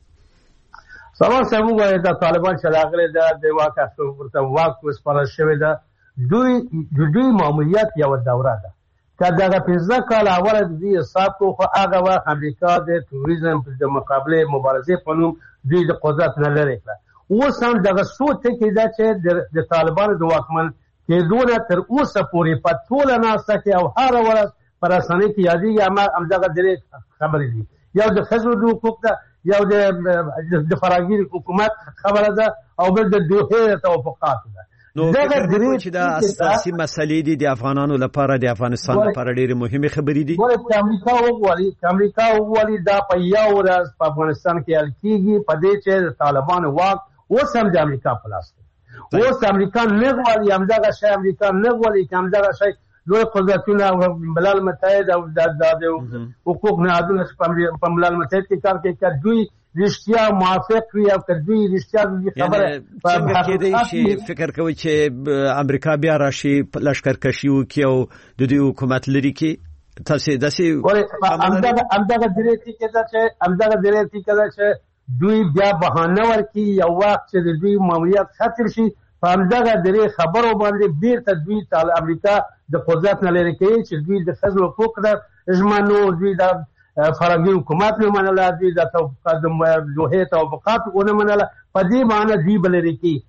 سوال سمو غواړي دا طالبان چې راغلي دا د واک اخلو ورته واک وسپارل شوی ده. دوی د دوی ماموریت یو دوره ده که دغه پنځه کال اول د دې حساب کو خو هغه وخت امریکا د توریزم د مقابله مبارزه په نوم دوی د قدرت نه لري کړه. اوس هم دغه څو ټکي ده چې د طالبانو د واکمن کېدو تر اوسه پورې په ټوله ناسته کې او هر ورځ پر اسانه کې یادېږي هم دغه درې خبرې دي. یو د ښځو د حقوق ده، یو د فراغیر حکومت خبره ده او بل د دوحې توافقات ده. نو فکر کوم چې دا اساسي مسلې دي د افغانانو لپاره د افغانستان لپاره ډېرې مهمه خبرې دي. ولې امریکا وغواړي امریکا وغواړي دا په یو ورځ په افغانستان کې حل کېږي په دې چې طالبانو واک اوس هم د امریکا په لاس کې. اوس امریکا نه غواړي همدغه شی امریکا نه غواړي چې همدغه شی لوی قدرتونه ملل متحد او د حقوق نهادونه په ملل متحد کې کار کوي که دوی رښتیا موافق وي او که دوی رښتیا د خبره څنګه کېدای شي فکر کوي چې امریکا بیا راشي لښکرکشي وکړي او د دوی حکومت لري کې تاسو داسې همدغه همدغه درې ټکي ده چې همدغه درې ټکي ده چې دوی بیا بهانه ورکړي یو وخت چې د دوی ماموریت ختم شي په همدغه درې خبرو باندې بیرته دوی ته امریکا د قدرت نه لري کوي چې دوی د ښځو حقوق ده ژمنو دوی د فراغیر حکومت نه منله دوی د دوحې توافقات ونه منله په دې معنی دوی به لرې کوي.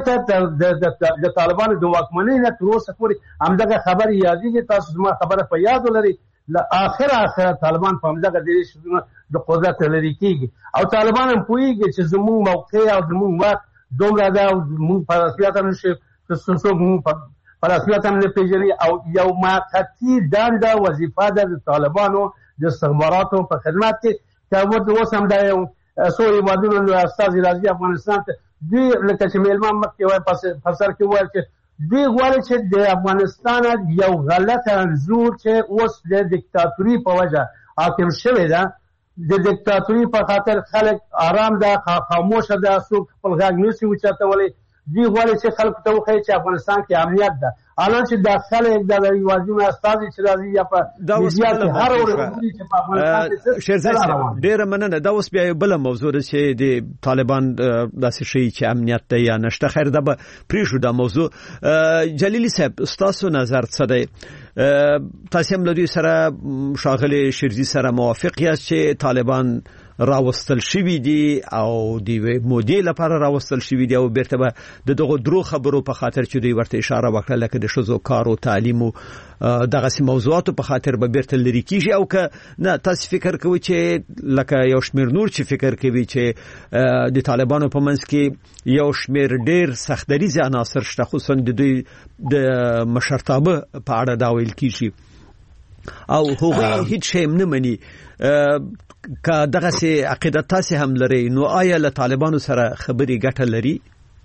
ځکه د طالبانو د واکمنۍ نه تر اوسه پورې همدغه خبرې یادېږي. تاسو زما خبره په یاد ولرئ له آخره آخره طالبان په همدغه درې شیزونه د قدرت نه لرې کېږي او طالبان هم پوهېږي چې زموږ موقع او زموږ وخت دومره ده او موږ په رسمیت هم نشي څوک موږ په رسمیت هم نه پېژني او یو موقتي دنده وظیفه ده د طالبانو د استخباراتو په خدمت کې چې اوس هم دا یو څو هېوادونو استازي راځي افغانستان ته دوی لکه چې میلمه مخکې وایي په سر کې وویل چې دوی غواړي چې د افغانستان یو غلط انځور چې اوس د دیکتاتوري په وجه حاکم شوی ده د دیکتاتوري په خاطر خلک آرام ده خاموشه ده څوک خپل غږ نشي اوچتولی. دوی غواړي چې خلکو ته وښایي چې افغانستان کې امنیت ده حالان چې دا خلک د هېوادونو استازي چې راځي یا په میډیا کې هر ورځ چې په افغانستان کې شیرزاد صاحب ډېره مننه. دا اوس بیا یو بله موضوع ده چې د طالبان داسې ښیي چې امنیت دی یا نشته. خیر دا به پرېږدو دا موضوع. جلیلي صاحب ستاسو نظر څه دی؟ تاسو هم له دوی سره ښاغلي شیرزي سره موافق یاست چې طالبان راوستل شوي دي او د مودې لپاره راوستل شوي دي او بیرته به د دغو درو خبرو په خاطر چې دوی ورته اشاره وکړه لکه د ښځو کار او تعلیم او دغسې موضوعاتو په خاطر به بیرته لرې کېږي او که نه تاسو فکر کوئ چې لکه یو شمېر نور چې فکر کوي چې د طالبانو په منځ کې یو شمېر ډېر سختدریز عناصر شته خصوصا د دوی د مشرتابه په اړه دا ویل کېږي او هغوی هیڅ شی نه مني که دغسې عقیده تاسې هم لرئ نو آیا له طالبانو سره خبرې ګټه لري؟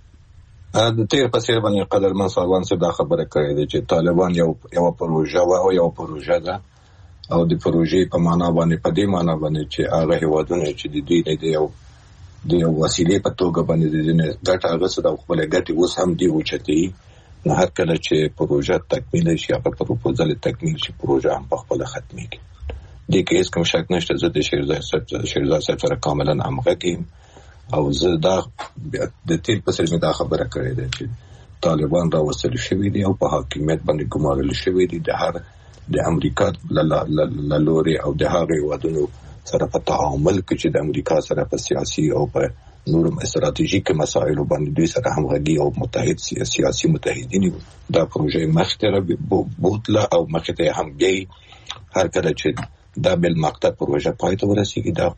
د تیر په څېر باندې قدرمن سروان صاحب دا خبره کړې ده چې طالبان یو یو پروژه وه او یو پروژه ده او د پروژې په معنا باندې په دې معنا باندې چې هغه هېوادونه چې د دوی نه د یو د یو وسیلې په توګه باندې د دې نه ګټه اخیستې ده او خپله ګټې اوس هم دوی اوچتوي نو هر کله چې پروژه تکمیل شي هغه پروپوزل تکمیل شي پروژه هم په خپله ختمېږي. دې کې هېڅ کوم شک نشته. زه د شیرزاد صاحب سره کاملا همغږی یم او زه دا د تیر په سر مې دا خبره کړې ده چې طالبان را وصل شوي دي او په حاکمیت باندې ګمارل شوي دي د هر د امریکا له لوري او د هغه وادونو سره په تعامل کې چې د امریکا سره په سیاسي او په نورم استراتیژیک مسایلو باندې دوی سره همغږي او متحد سیاسي متحدین دا پروژه مختره بوتله او مخته هم بي هر کله چې دا بل مقطع پروژه پای ته ورسیږي دا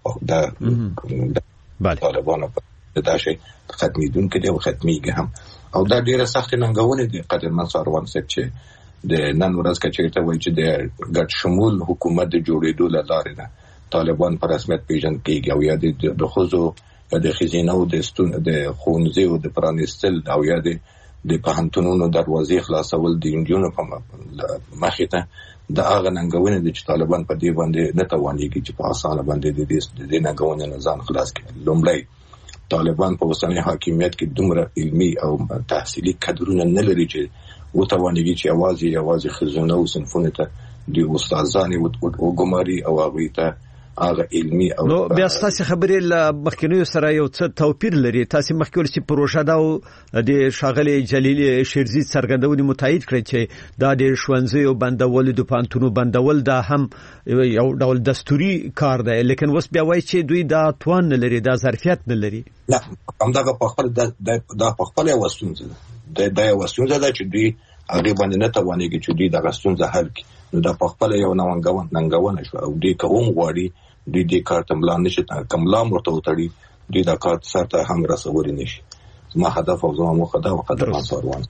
دا بله طالبانو په دا شي ختمیدونکو دی او ختمیږي هم او دا ډیره سخت ننګونه دي قدرمن ساروان صاحب چې د نن ورځ کې چیرته وایي چې د ګډ شمول حکومت د جوړېدو لپاره نه طالبان په رسمیت پیژند کېږي او یا د خوځو یا د خزینه او د ستون د خونځي او د پرانستل او یا د د پهنټونونو دروازې خلاصول د انجونو په مخې ته د هغه ننګونه دي چې طالبان په دې باندې نه توانېږي چې په اسانه باندې د دې ننګونه نه ځان خلاص کړي. لومړی طالبان په اوسنۍ حاکمیت کې دومره علمي او تحصیلي کادرونه نه لري چې وتوانېږي چې اواز یې خزونه او صنفونه ته د استادانو او ګماري او هغه ته هغه علمي او نو بیا تاسو خبرې ل مخکینیو سره یو څه توپیر لري. تاسو مخکې ورسې پروژه دا د شاغلي جلیل شیرزي څرګندونې متایید کړی چې دا د شونځي او بندول د پانتونو بندول دا هم یو ډول دستوري کار دی لیکن وس بیا وایي چې دوی دا توان نه لري دا ظرفیت نه لري. نه همدغه په خپل د د په خپل وسونځ د د وسونځ دا چې دوی هغه باندې نه توانېږي چې دوی د غستونځ حل کړي نو دا په خپل یو نوانګون ننګونه شو او دې کوم غواړي دوی دې کار ته ملان نشي کملا مرته وتړي دوی دا کار سره هم رسولي نشي. ما هدف او زما مخه دا وقدر انصاروان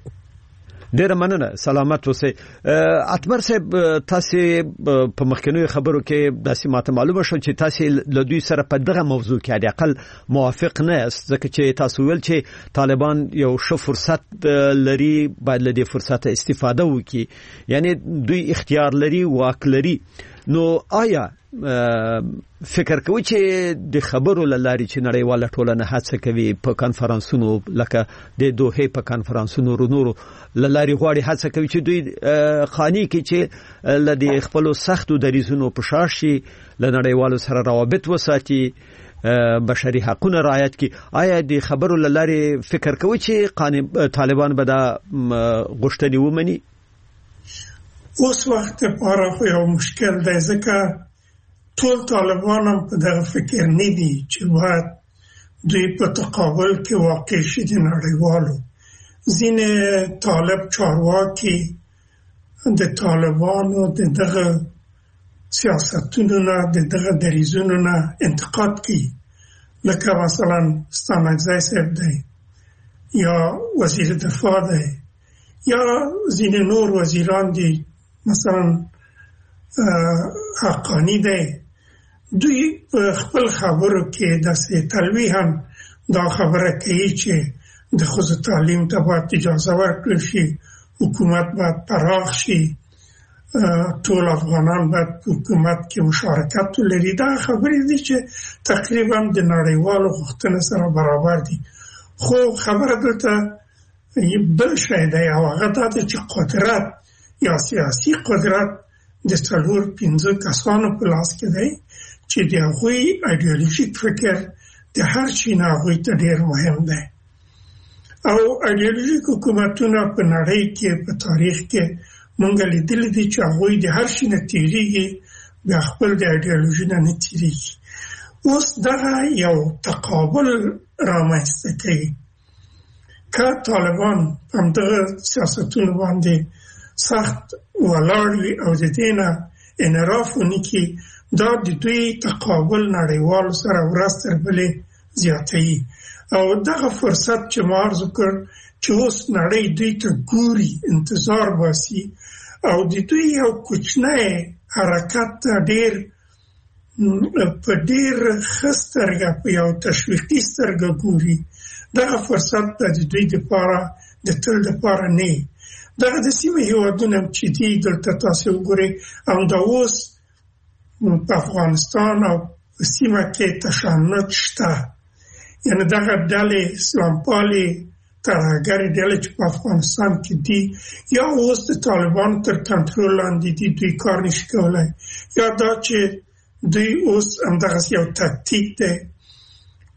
ډیر مننه سلامت اوسئ. اتمر صاحب تاسو په مخکنیو خبرو کې داسې ماته معلومه شو چې تاسو له دوی سره په دغه موضوع کې د اقل موافق نه است ځکه چې تاسو ویل چې طالبان یو ښه فرصت لري باید له دې فرصت استفاده وکړي یعنی دوی اختیار لري واک لري. نو آیا فکر کوي چې د خبرو لاري چې نړیواله ټولنه هڅه کوي په کانفرنسونو لکه د دوحه په کانفرنسونو رونورو لاري غواړي هڅه کوي چې دوی خاني کې چې لدی خپل سختو دریزونو په شاشي لنړیوالو سره روابط وساتي بشري حقوقونه رعایت کی. آیا د خبرو لاري فکر کوي چې طالبان به دا غوښتنې ومني؟ اوس وخت لپاره خو یو مشکل دی ځکه ټول طالبان هم په دغه فکر نه دي چې باید دوی په تقابل کې واقع شي د نړیوالو. ځینې طالب چارواکي د طالبانو د دغه سیاستونو نه د دغه دریزونو نه انتقاد کوي لکه مثلا ستانکزی صاحب دی یا وزیر دفاع دی یا ځینې نور وزیران دي مثلا حقانی دی. دوی په خپل خبرو کې داسې تلویحاً دا خبره کوي چې د ښځو تعلیم ته باید اجازه ورکړل شي حکومت باید پراخ شي ټول افغانان باید حکومت کې مشارکت ولري. دا خبرې دي چې تقریبا د نړیوالو غوښتنو سره برابر دي خو خبره دلته بل شی دی او هغه دا دی چې قدرت یا سیاسي قدرت د څلور پنځه کسانو په لاس کې دی چې د هغوی ایډیولوژیک فکر د هر شي نه هغوی ته ډېر مهم دی او ایډیولوژیک حکومتونه په نړۍ کې په تاریخ کې مونږ لیدلي دي چې هغوی د هر شي نه تېرېږي بیا خپل د ایډیولوژي نه نه تېرېږي. اوس دغه یو تقابل رامنځته کوي که طالبان همدغه سیاستونو باندې سخت ولاړ وي او د دې نه انحراف ونکړي دا د دوی تقابل نړیوالو سره ورځ تر بلې زیاتوي او دغه فرصت چې ما عرض وکړ چې اوس نړۍ دوی ته ګوري انتظار باسي او د دوی یو کوچنی حرکت ته ډېر په ډېر ښه سترګه په یو تشویقي سترګه ګوري. دغه فرصت د دوی دپاره د تل دپاره نه دغه د سیمې هېوادونه چې دي دلته تاسې وګورئ همدا اوس په افغانستان او په سیمه کې تشنج شته یعنې دغه ډلې اسلامپالې ترهګرې ډلې چې په افغانستان کې دي یا اوس د طالبانو تر کنټرول لاندې دي دوی کار نشي کولی یا دا چې دوی اوس همدغسې یو تکتیک دی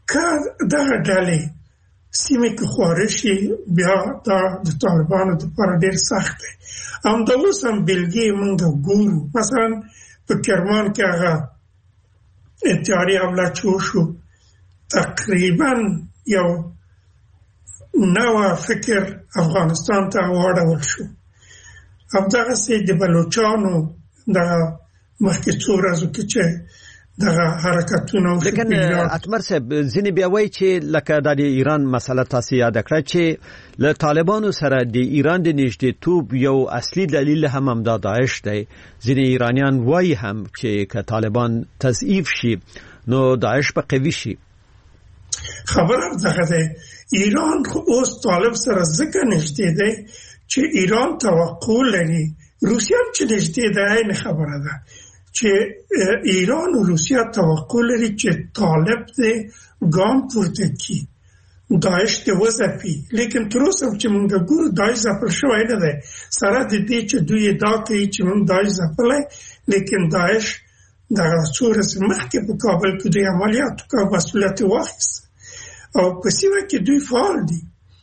که دغه ډلې سیمه کې خورشي بیا دا د طالبانو لپاره ډېر سخت دی. هم د اوس هم بلګې موږ ګورو، مثلا په کرمان کې هغه اتحادیه حمله چې وشو تقریبا یو نوی فکر افغانستان ته واړول شو. همدغسې د بلوچانو دغه مخکې څو ورځو کې چې دغه حرکتونه وشو. لیکن اتمر صاحب ځینې بیا وایي چې لکه د ایران مسله تاسو یاد کړه چې له طالبانو سره د ایران د نږدېتوب یو اصلي دلیل هم همدا داعش دی. ځینې ایرانیان وایي هم چې که طالبان تضعیف شي نو داعش به قوي شي. خبره دغه ده، ایران خو اوس طالب سره ځکه نږدې دی چې ایران توقع لري، روسیه هم چې نږدې ده، عین خبره ده چې ایران او روسیه توقع لري چې طالب دې ګام پورته کړي، داعش ته وځپي. لیکن تر اوسه چې موږ ګورو داعش ځپل شوی نه دی، سره د دې چې دوی دا کوي چې موږ داعش ځپلی، لیکن داعش دغه څو ورځې مخکې په کابل کې دوی عملیاتو کوي، مسؤلیت یې واخیست او په سیمه کې دوی فعال دي.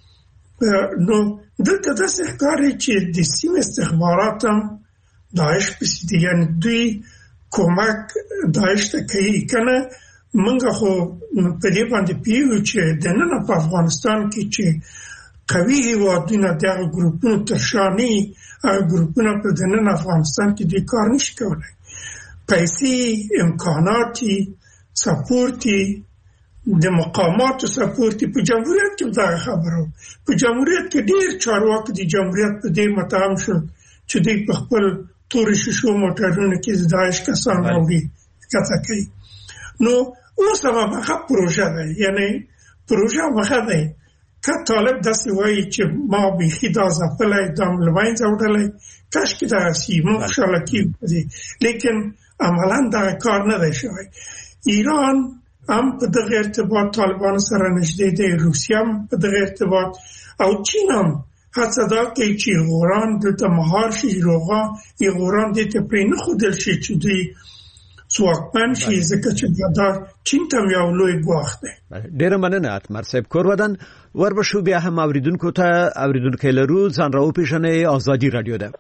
نو دلته داسې ښکاري چې د سیمې استخبارات هم داعش پسې دي، یعنې دوی کومک داعش ته کوي که نه. موږ خو په دې باندې پوهېږو چې دننه په افغانستان کې چې قوي هېوادونه دغه ګروپونو تر شا نه وي، هغه ګروپونه په دننه افغانستان کې دوی کار نشي کولی. پیسې، امکاناتي، سپورټي، د مقاماتو سپورټي. په جمهوریت کې دغه خبره په جمهوریت کې ډېر چارواکي د جمهوریت په دې متهم شول چې دوی په خپل تورې شیشو موټرونو کې د داعش کسان راوړي ښکته کوي. نو اوس هم هغه پروژه ده، یعنې پروژه هغه دی که طالب داسې وایي چې ما بیخي دا ځپلی، دا له منځه وړلی، کاشکې دغسې موږ خوشحاله کېږو په دې، لیکن عملا دغه کار نه دی شوی. ایران هم په دغه ارتباط طالبانو سره نږدې دی، روسیه هم په دغه ارتباط، او چین هم هڅه دا کوي چې ایغوران دلته مهار شي، ایغوران دې ته پرې نه ښودل شي چې دوی ځواکمن شي، ځکه چې دا چین ته یو لوی ګواښ دی. ډېره مننه اتمر صاحب. کورودن وربشو بیا هم اوریدونکو ته اوریدونکو لرو ځان راوپېژنئ. ازادي راډیو ده.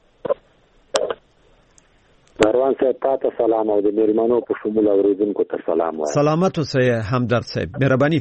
مروان صاحب تاسو سلام او د میرمنو په شمول اوریدونکو ته سلام وایم. سلامت اوسئ همدرد صاحب، مهرباني.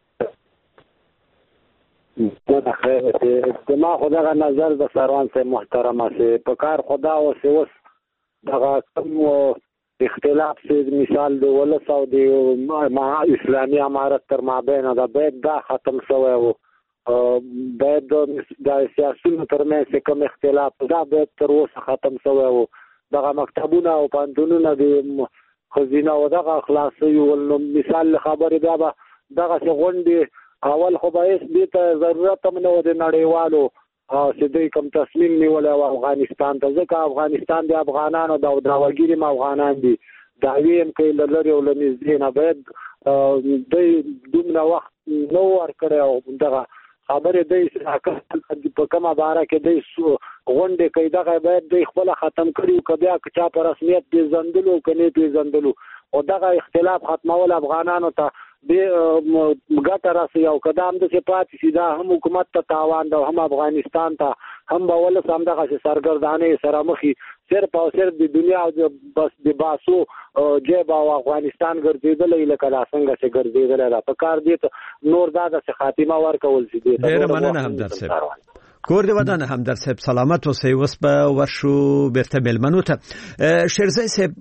دا خیر ته ما خدای نظر د سروان صاحب محترمه سي په کار خدا او سي اوس دغه کوم اختلاف سي مثال دی ولس او د اسلامي امارت تر مابین دا باید دا ختم شوی او باید د سیاسيونو ترمنځ کوم اختلاف دا باید تر اوسه ختم شوی او دغه مکتبونه او پانتونونه د خزینه او دغه خلاصي ول مثال خبرې دا به دغه غونډې اول خو به هیڅ دې ته ضرورت هم نه و د نړیوالو چې دوی کوم تصمیم نیولی و افغانستان ته، ځکه افغانستان د افغانانو د دعوګیر هم افغانان دي، دعوې هم کوي له لرې او له نږدې نه. باید دوی دومره وخت نه و ورکړی او دغه خبرې دوی په کومه باره کې دوی غونډې کوي دغه باید دوی خپله ختم کړي و، که بیا که چا په رسمیت پېژندلو او که نه پېژندلو، او دغه اختلاف ختمول افغانانو ته به ګټه راسي او که دا همداسې پاتې شي دا هم حکومت ته تاوان ده، هم افغانستان ته، هم به ولس همدغسې سرګردانۍ سره مخې صرف او صرف د دنیا او بس د باسو جیب او افغانستان ګرځېدلی لکه دا څنګه چې ګرځېدلی ده. په کار دې ته نور دا داسې خاتمه ورکول شي. ډېره مننه همدرد صاحب. کور دی ودان همدرد صاحب سلامت اوسئ. اوس به ورشو بیرته میلمنو ته. شیرزی صاحب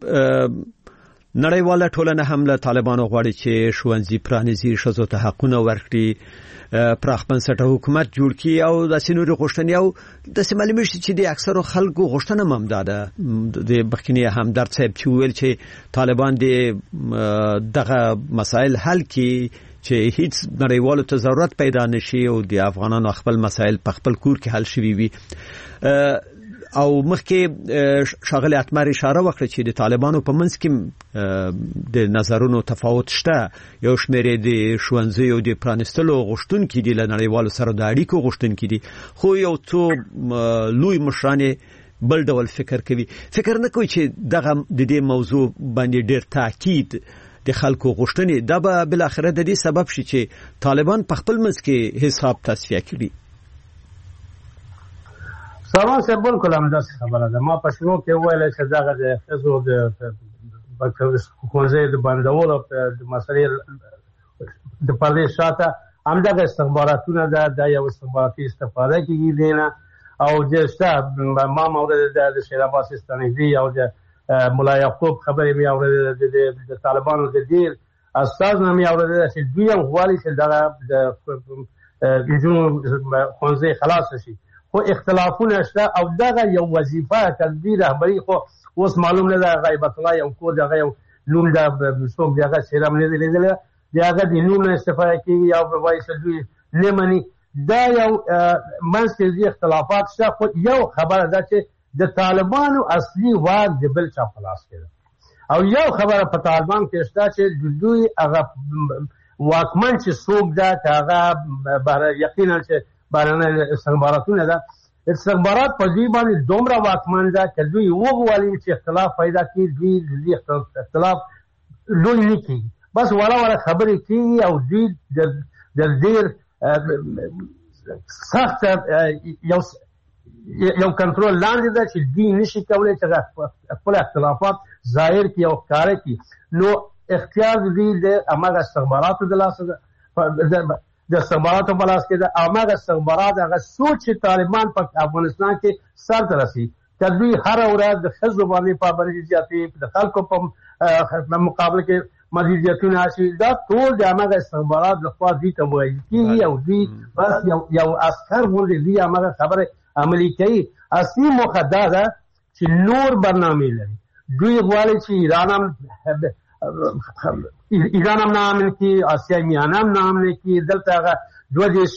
نړیواله ټولنه هم له طالبانو غواړي چې ښوونځي پرانیزي، ښځو ته حقونه ورکړي، پراخ بنسټه حکومت جوړ کړي او داسې نورې غوښتنې، او داسې معلومه شي چې د اکثرو خلکو غوښتنه هم همدا ده. د مخکیني همدرد صاحب چې وویل چې طالبان د دغه مسایل حل کړي چې هیڅ نړیوالو ته ضرورت پیدا نشي او د افغانانو خپل مسایل په خپل کور کې حل شوي وي. او مخکې ښاغلی اتمر اشاره وکړه چې د طالبانو په منځ کې د نظرونو تفاوت شته، یو شمېر د ښوونځیو د پرانیستلو غوښتونکي دي، له نړیوالو سره د اړیکو غوښتونکي دي، خو یو څو لوی مشران بل ډول فکر کوي. فکر نه کوي چې دغه د دې موضوع باندې ډېر تاکید د د خلکو غوښتنې دا به بل اخر د دې سبب شي چې طالبان په خپل منځ کې حساب تصفیه کړي. سلام صاحب بالکل همدا خبره ده. ما په شروع کې ویل چې دا د خزو د کوزې د بندولو د مسلې د پردې شاته همدا استخباراتونه ده د یو استخباراتي استفاده کیږي دینه او جسته ما مورد د شیراباد سیستانیزي او د مولا یعقوب خبرې مې اورېدې د طالبانو د ډیر استاد مې اورېدې چې دوی هم غواړي چې دا د جنو خونځې خلاص شي خو اختلافونه شته او دغه یو وظیفه تدبیر رهبری خو اوس معلوم نه ده غیبت الله یو کو دغه یو نوم د څوک دغه سیرام نه دی لیدل دغه د نوم استفاده کوي او په وایي دوی لمني دا یو منځ کې اختلافات شته خو یو خبره ده چې د طالبانو اصلي واک د بل چا خلاص کړي او یو خبره په طالبان کې شته چې دوی هغه واکمن چې څوک ده هغه یقینا چې بارنه استخباراتونه ده استخبارات په دې باندې دومره واکمن ده چې دوی وګوري چې اختلاف پیدا کړي دوی د اختلاف لوی نه کیږي بس ولا ولا خبرې کیږي او دوی د ډیر سخت یو یو کنټرول لاندې ده چې دوی نشي کولای چې خپل اختلافات ظاهر کړي او ښکاره کړي نو اختیار دوی د هغه استخباراتو د لاسه ده د استخباراتو په لاس کې ده او هغه استخبارات هغه سوچ چې طالبان په افغانستان کې سر ته رسي چې دوی هر ورځ د ښځو باندې پابندي زیاتوي د خلکو په مقابله کې مزیدیتونه شي دا ټول د هغه استخبارات لخوا دوی ته وایي کېږي او دوی بس یو یو عسکر غوندې دوی هغه خبره عملي کوي. اصلي موخه دا ده چې نور برنامې لري دوی غواړي چې ایران هم ایران هم نامل کی آسیا میانه هم نامل کی دلته هغه دوه دیش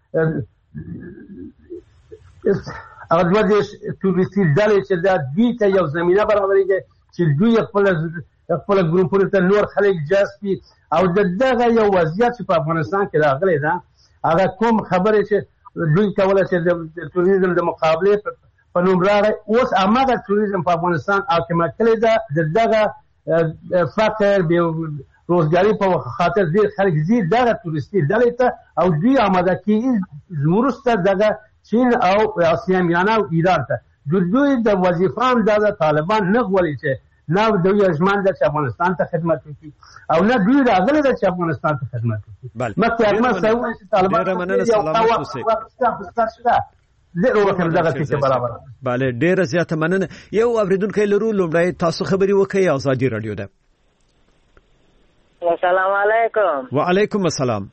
هغه دوه دیش توریستي ډلې چې دا دوی ته یو زمینه برابرېږي چې دوی خپل خپل ګروپونو ته نور خلک جذب کړي او دغه یو وضعیت چې په افغانستان کې راغلی ده هغه کوم خبرې چې دوی کوله چې د توریزم د مقابله په نوم راغی اوس هغه توریزم په افغانستان حاکمیت کړی ده دغه فقر به روزګاری په خاطر ډیر خلک زیات دغه توریستي ډلې ته او دوی آماده کیږي ورسته دغه چین او آسیا میانه او ایران ته دوی د وظیفه هم د طالبان نه غواړي چې نه دوی اجمان د افغانستان ته خدمت وکړي او نه دوی راغلي د افغانستان ته خدمت وکړي مکه احمد سوي چې طالبان بله ډیره زیاته مننه. یو اوریدونکی لرو لومړی تاسو خبري وکړئ ازادي رادیو ده. السلام علیکم. وعلیکم السلام.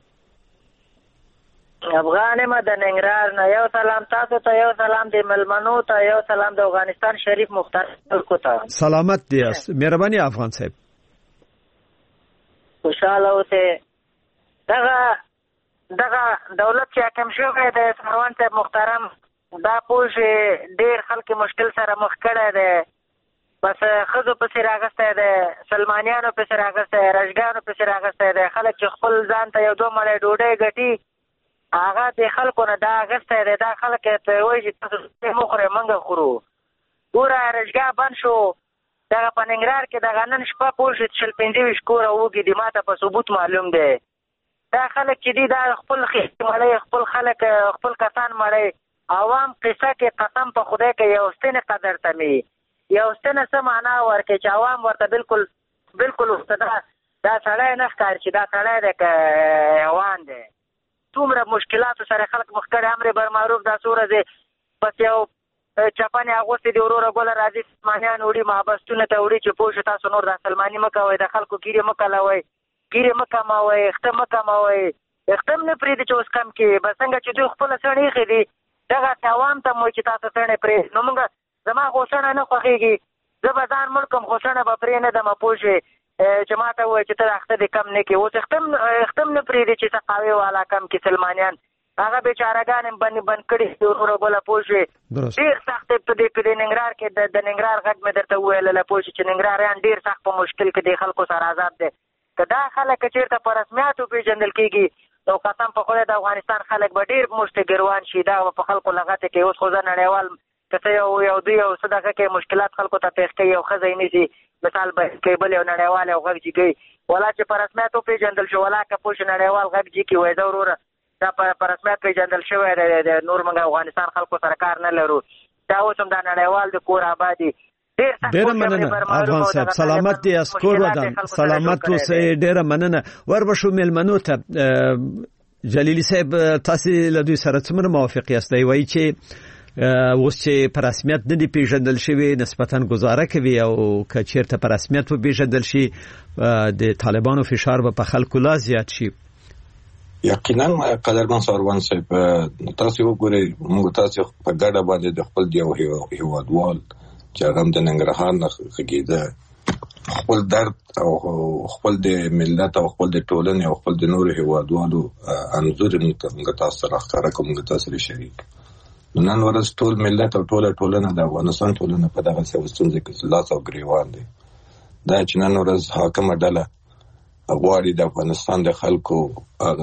افغان مدن انګرار نه یو سلام تاسو ته یو سلام دی ملمنو ته یو سلام د افغانستان شریف مختار خلکو ته سلامت دی مهرباني افغان صاحب خوشاله اوسه. دغه دغه دولت چې حاکم شوی دی سروان صاحب محترم دا پوه ډیر خلک مشکل سره مخ کړی دی بس ښځو پسې راغستی دی سلمانیانو پسې راغستی دی رشګانو پسې راغستی دی خلک چې خپل ځان ته یو دوه مړۍ ډوډۍ ګټي هغه د خلکو نه دا اغستی دی دا خلک ته وایي چې تاسو مه خورئ موږ خورو. ګوره رشګاه بند شو دغه په ننګرهار کې دغه نن شپه پوه شو شل پنځه ویشت کوره وږي دي ما ته په ثبوت معلوم دی دا خلک چې دي دا خپل مړی خپل خلک خپل کسان مړی عوام قصه کې قسم په خدای کې یو ستنې قدر تمي یو ستنې څه معنا ورکړي چې عوام ورته بالکل بالکل ورته دا دا سړی نه ښکاري چې دا سړی دی که حیوان دی. څومره مشکلاتو سره خلک مخ کړي امر بالمعروف دا څو ورځې بس یو چپنې اغوستې دي وروره ګوله راځي سلمانیان وړي محبستونه ته وړي چې پوه شو تاسو نور دا سلماني مه کوئ د خلکو ګیرې مه کلوئ ګیرې مه کموئ اخته مه کموئ اخته هم نه پرېږدي چې اوس کم کړي بس څنګه چې دوی خپله څڼې ایښې دي دغه عوام ته مو چې تاسو څڼې پرېږدي نو موږ زما خو څڼه نه خوښېږي زه به ځان مړ کړم خو څڼه به پرې نه دمه پوه شوې چې ما ته ووایي چې ته اخته دې کم نه کړي اوس اخته هم نه پرېږدي چې سقاوي والا کم کړي سلمانیان هغه بیچارهګان هم بند بند کړي وروره بله پوه شوې ډېر سخت په دې په دې ننګرهار کې د ننګرهار غږ مې درته وویلله پوه شوې چې ننګرهاریان ډېر سخت په مشکل کې دې خلکو سره عذاب دی که دا خلک چېرته په رسمیاتو پېژندل کېږي نو قسم په خدای د افغانستان خلک به ډېر مشت ګروان شي دا په خلکو لغتې کې اوس خو زه نړیوال کته یو یو دوی او صدقه کې مشکلات خلکو ته پیښ کوي او خزې نيسي مثال به کیبل یو نړیوال او غږ جګي ولا چې پر رسمیت او پیژندل شو ولا که پوښ نړیوال غږ جګي وای دا وروره دا پر رسمیت پیژندل شوی د نور موږ افغانستان خلکو سره کار نه لرو دا اوس هم د نړیوال د کور آبادی ډیره مننه افغان صاحب سلامت دي اسکور ودان سلامت اوسئ ډیره مننه وربشو ملمنو ته جلیلی صاحب تاسو له دوی سره څومره موافق یاست دی وایي چې اوس چې په رسمیت نه دی پیژندل شوی نسبتاً گزاره کوي او که چیرته په رسمیت و پیژندل شي د طالبانو فشار به په خلکو لا زیات شي یقینا قدرمن سروان صاحب تاسو وګورئ موږ تاسو په ګډه باندې د خپل دی هیوادوال چې هغه د ننګرهار نه خګیده خپل درد او خپل د ملت او خپل د ټولنې او خپل د نور هیوادوالو انځور موږ تاسو سره ښکارا کوم موږ تاسو لري شریک نن ورځ ټول ملت او ټول ټولنه د افغانستان ټولنه په دغه څه وستونځ کې لاس او ګریوان دي دا چې نن ورځ حاکم ډله غواړي د افغانستان د خلکو هغه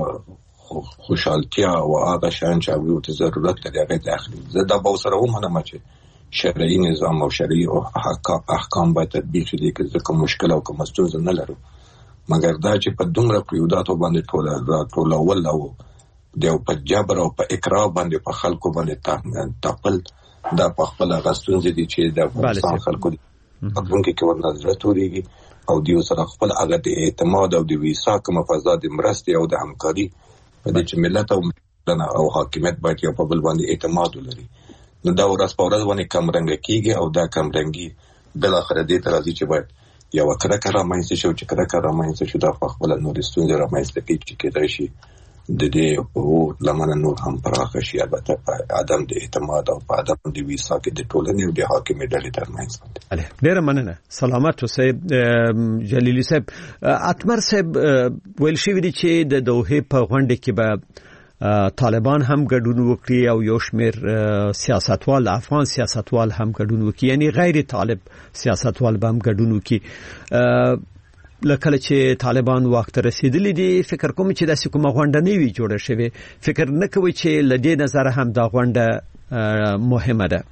هغه خوشحالتیا او هغه شان چې هغه ته ضرورت لري هغه داخلي زه دا به سره هم نه مچ شرعي نظام او شرعي او احکام باید تطبیق شي چې ځکه مشکل او کوم ستونزه نه لرو مګر دا چې په دومره قیوداتو باندې ټوله ټوله ول او د په جبر او په اقرار باندې په خلکو باندې تاپل دا په خپل غستون دي چې د افغانستان خلکو په دونکو کې ورنظر توريږي او دیو سره خپل هغه د اعتماد او د ویسا کوم فضا د مرستې او د همکاري په دې چې ملت او او حاکمیت باید یو په بل باندې اعتماد ولري نو دا ورځ په ورځ باندې کم رنګ کیږي او دا کم رنګي بل اخر دې تر دې چې باید یو کرکه را مینځي شو چې کرکه را مینځي شو دا په خپل نور ستونزې را مینځي چې کېدای شي د دې او لمن نور هم پراخه شي البته په ادم د اعتماد او په ادم د ویسا کې د ټولنې او د حاکمیت ډلې ترمنځ باندې ډیره مننه سلامت اوسئ جلیلی صاحب اتمر صاحب ویل شوی دی چې د دوحه په غونډه کې به طالبان هم ګډون وکړي او یو شمېر سیاستوال افغان سیاستوال هم ګډون وکړي یعنی غیر طالب سیاستوال به هم ګډون وکړي لکه چې طالبان وخت رسیدلی دي فکر کوم چې داسې کومه غونډه نه وي جوړه شوی فکر نه کوي چې لدې نظر هم دا غونډه مهمه ده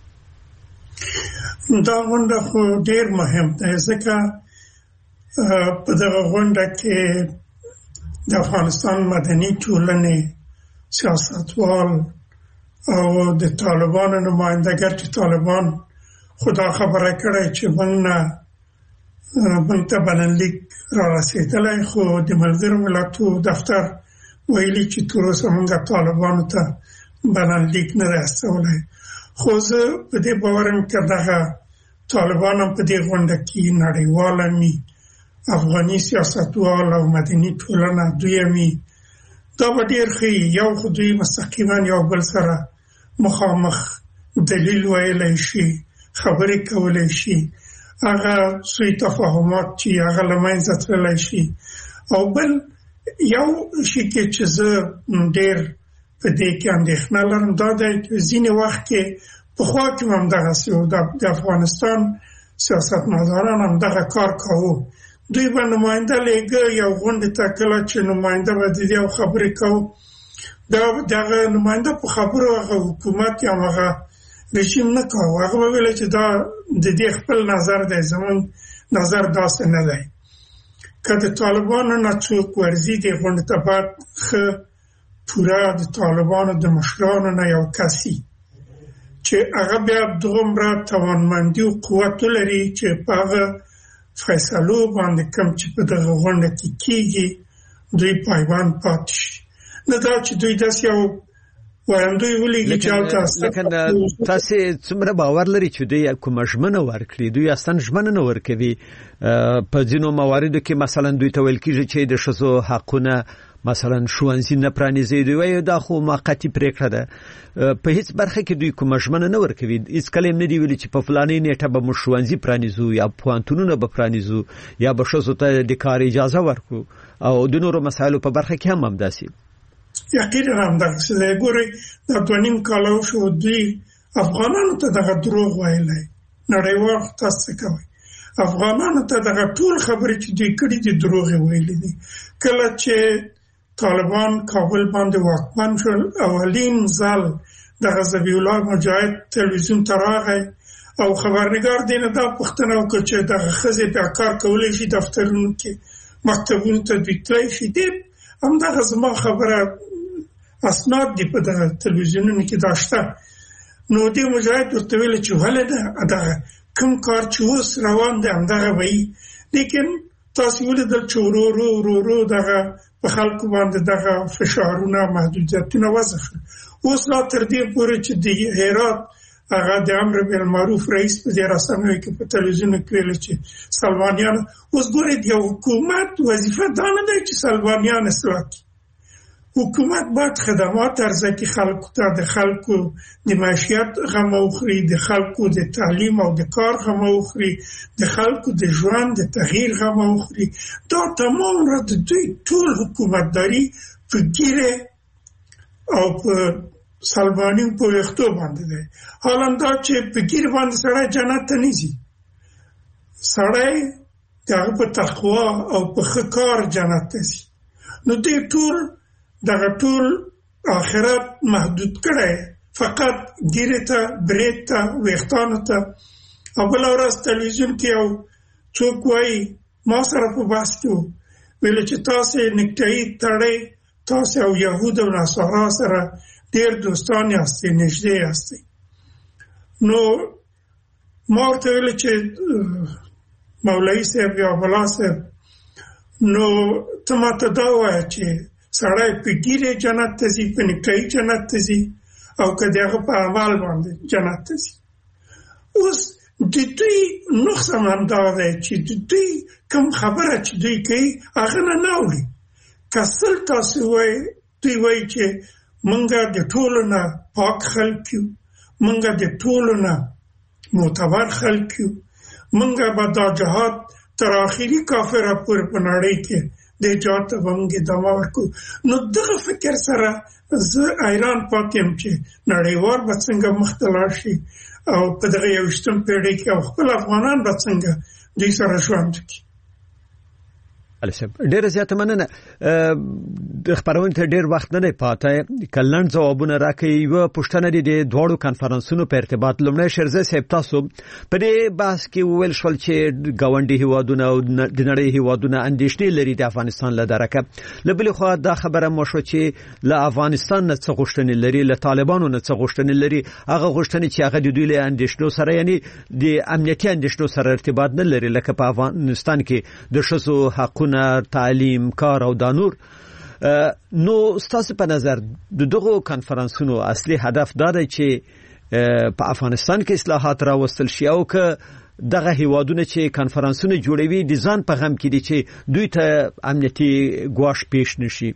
دا غونډه خو ډیر مهم ده ځکه په دغه غونډه کې د افغانستان مدني ټولنې سیاستوال او د طالبانو نمائندګر چې طالبان خدا خبره کړې چې موږ بنته بلنلیک را رسیدلی خو د ملګرو ملتونو دفتر ویلي چې تر اوسه موږ طالبانو ته بلنلیک نه رسولی خو زه په دې باور یم چې دغه طالبان هم په دې غونډه کې نړیوال مي افغاني سیاستوال او مدني ټولنه دوی مي دا به ډېر ښه یو خو دوی مستقیما یو بل سره مخامخ دلیل ویلی شي خبرې کولی شي هغه سوی تفاهمات چې هغه لمنځه تللی شي او بل یو شي کې چې زه ډېر په دې کې اندېښنه لرم دا دی چې ځینې وخت کې پخوا کې هم دغسې و د افغانستان سیاستمداران هم دغه کار کوو دوی به نماینده لېږه یو غونډې ته کله چې نماینده به د دې یو خبرې کوو دا دغه نماینده په خبرو هغه حکومت یا هغه رژیم نه کوو هغه به ویل چې دا د دې خپل نظر دی زموږ نظر داسې نه دی که د طالبانو نه څوک ورځي دې غونډې ته باید ښه پوره د طالبانو د مشرانو نه یو کسي چې هغه بیا دومره توانمندي او قوت ولري چې په هغه فیصلو باندې کوم چې په دغه غونډه کې کېږي دوی پایبند پاتې شي نه دا چې دوی داسې یو وړاندوی ولېږي چې هلته لیکن تاسې څومره باور لري چې دوی کومه ژمنه ورکړي دوی اصلا ژمنه نه ورکوي په ځینو مواردو کې مثلا دوی ته ویل کېږي چې د ښځو حقونه مثلا ښوونځي نه پرانیزي دوی وایي دا خو موقتي پرېکړه ده په هیڅ برخه کې دوی کومه ژمنه نه ورکوي هیڅ کله هم نه دي ویلي چې په فلانۍ نیټه به موږ ښوونځي پرانیزو یا پوهنتونونه به پرانیزو یا به ښځو ته د کار اجازه ورکړو او د نورو مسایلو په برخه کې هم همداسې یقینا هم دغسې دی ګورئ دا دوه نیم کاله وشو دوی افغانانو ته دغه دروغ ویلی نړیوال تاسو څه کوئ افغانانو ته دغه ټول خبرې چې دوی کړي دي دروغ یې ویلي دي کله چې طالبان کابل باندې واکمن شول اولین ځل د غزبی الله مجاهد تلویزیون تراغه او خبرنگار دینه دا پښتنه وکړه چې د خزې په کار کولای شي دفترونو کې مکتبونو ته دتلای شي دې هم دا زما خبره اسناد دی په تلویزیونونو کې داشته نو دې مجاهد ورته ویل چې هله دا کوم کار چې اوس روان دی همدغه وایي لیکن تاسو ولیدل چې ورو ورو ورو ورو دغه په خلکو باندې دغه فشارونه محدودیتونه وضع شول اوس لا تر دې پورې چې د هرات هغه د امر بالمعروف رئیس په دې رسنیو کې په تلویزیون کې ویل چې سلمانیان اوس ګورې د حکومت وظیفه دا نه ده چې سلمانیان اصلاح کړي حکومت باید خدمات ارزکي خلکو ته د خلکو د معیشت غم اوخري د خلکو د تعلیم او د کار غم اوخري د خلکو د ژوند د تغییر غم اوخري دا تمام را د دوی ټول حکومتداري په ګیره او په سلمانی په وختو باندې ده حالا دا چې په ګیر باندې سړی جنت ته نيسي سړی دغه په تقوا او په خکار جنت ته سي نو دې ټول دغه ټول آخرت محدود کړي فقط ګیره ته بریت ته وختانو ته او بل ورځ تلویزیون کې او څوک وایي ما سره په بحث کې ویل چې تاسو نکټای تړئ تاسو او يهود او نصارا سره ډېر دوستان یاستئ نږدې یاستئ نو ما ورته ویل چې مولوي صاحب یا بلا صاحب نو ته ماته دا وایه چې سړی په ګیره جنت ته ځي په نکټای جنت ته ځي او که د هغه په عمل باندې جنت ته ځي اوس د دوی نقص هم دا دی چې د دوی کوم خبره چې دوی کوي هغه نه نه اوري که سل تاسو وایي دوی وایي چې منګه د ټولو نه پاک خلک یو منګه د ټولو نه معتبر خلک یو منګه به دا جهاد تر آخري کافره پورې په نړۍ کې د جهاد ته به موږ ادامه ورکړو نو دغه فکر سره زه حیران پاتې یم چې نړیوال به څنګه مخته لاړ شي او په دغه یوویشتم پېړۍ کې او خپل افغانان به څنګه دوی سره ژوند وکړي ډېر زیاته مننه د خبرونه ته ډېر وخت نه پاتې کلن ځوابونه راکړي یو پښتنه دي د دوړو کانفرنسونو په ارتباط لمړی شرزه صاحب تاسو په دې بحث کې ویل شول چې گاونډي هیوادونه او د نړۍ هیوادونه اندېښنې لري د افغانستان له درکه لبل خو دا خبره مو شو چې له افغانستان نه څه غوښتنې لري له طالبانو نه څه غوښتنې لري هغه غوښتنې چې هغه د دوی له اندېښنو سره یعنی د امنیتي اندېښنو سره ارتباط نه لري لکه په افغانستان کې د ښځو حقوق تعلیم کار او دانور نو ستاسو په نظر دغه کانفرنسونو اصلي هدف دا دی چې په افغانستان کې اصلاحات راوستل شي او که دغه هیوادونه چې کانفرنسونه جوړوي د ځان په غم کې دي چې دوی ته امنیتي ګواښ پیښ نشي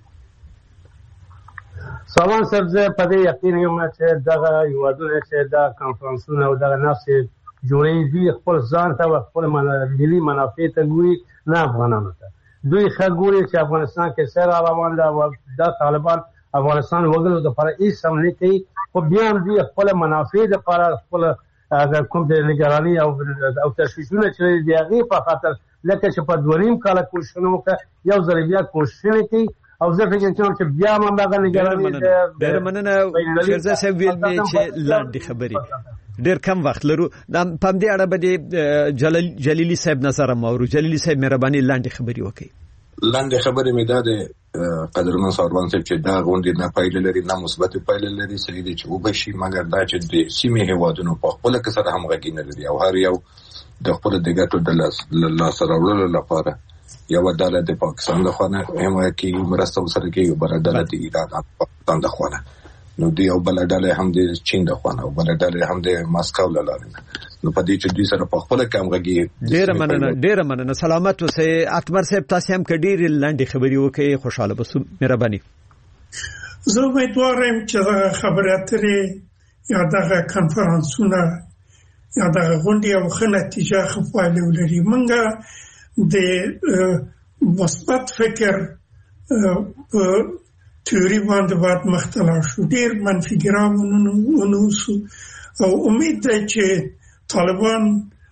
سلام سبزه په دې یقین یم چې دغه هیوادونه چې دا کانفرنسونه او دغه نفس جوړوي خپل ځان ته او خپل ملي منافع ته ګوري نه افغانانو ته دوی خګوري چې افغانستان کې سره روان ده او د طالبان افغانستان وګړو د لپاره هیڅ هم نه کوي خو بیا هم دوی خپل منافع د لپاره خپل کوم د نگرانی او او تشویشونه چې دی هغه په خاطر لکه چې په دوریم کال کوششونه وکړي یو ځل بیا کوششونه کوي او زه فکر کوم چې بیا هم هغه نگرانی ډېر مننه شیرزه صاحب ویل چې لاندې خبري ډېر کم وخت لرو په دې اړه به جلیلی صاحب نظر مورو جلیلی صاحب مهرباني لاندې خبري وکړي لاندې خبرې مې دا ده قدرمن سروان صاحب چې دا غونډې نه پایلې لري نه مثبت پایلې لري صحیح دي چې وبشي مګر دا چې د سیمې هیوادونو په خپل کې سره همغږي نه لري او هر یو د خپل د ګټو د لاس راوړلو لپاره یو عدالت د پاکستان د خوانه حمایت کوي مرسته سره کوي بل عدالت د ایران پاکستان د خوانه نو دی او بل عدالت هم د چین د خوانه او بل عدالت هم د ماسکو له لارې نو په دې چې دوی سره په خپل کې همغږي ډیر مننه ډیر مننه سلامت اوسئ اتمر صاحب تاسو هم کډیر لاندې خبري وکړي خوشاله بسو مهرباني زه امیدوارم چې خبرې اترې یا دغه کانفرنسونه یا دغه غونډې او ښه نتیجه خپله ولري منګه د مثبت فکر په تیوري باندې باید مختلف شو ډیر منفي ګرامونه ونوسو او امید ده چې طالبان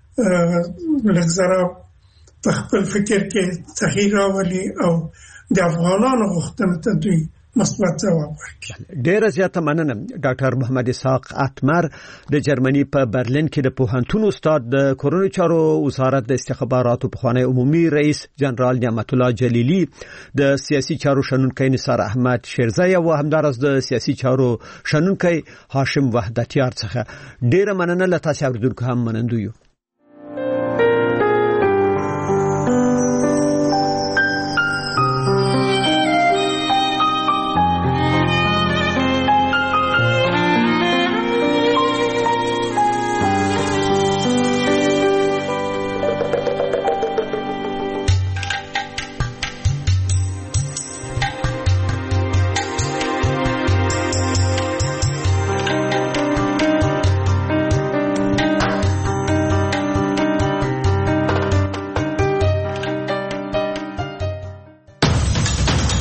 لږ په خپل فکر کې تغییر راولي او د افغانانو غوښتنو ته دوی مثبت ځواب ورکړي. ډیره زیاته مننه ډاکټر محمد اسحاق اتمر د جرمني په برلین کې د پوهنتون استاد د کورونو چارو وزارت د استخباراتو پخوانی عمومي رئیس جنرال نعمت الله جلیلی د سیاسي چارو شنونکي نثار احمد شیرزی او همدارس د سیاسي چارو شنونکي هاشم وحدتیار څخه ډیره مننه له تاسو اوریدونکو هم منندوی.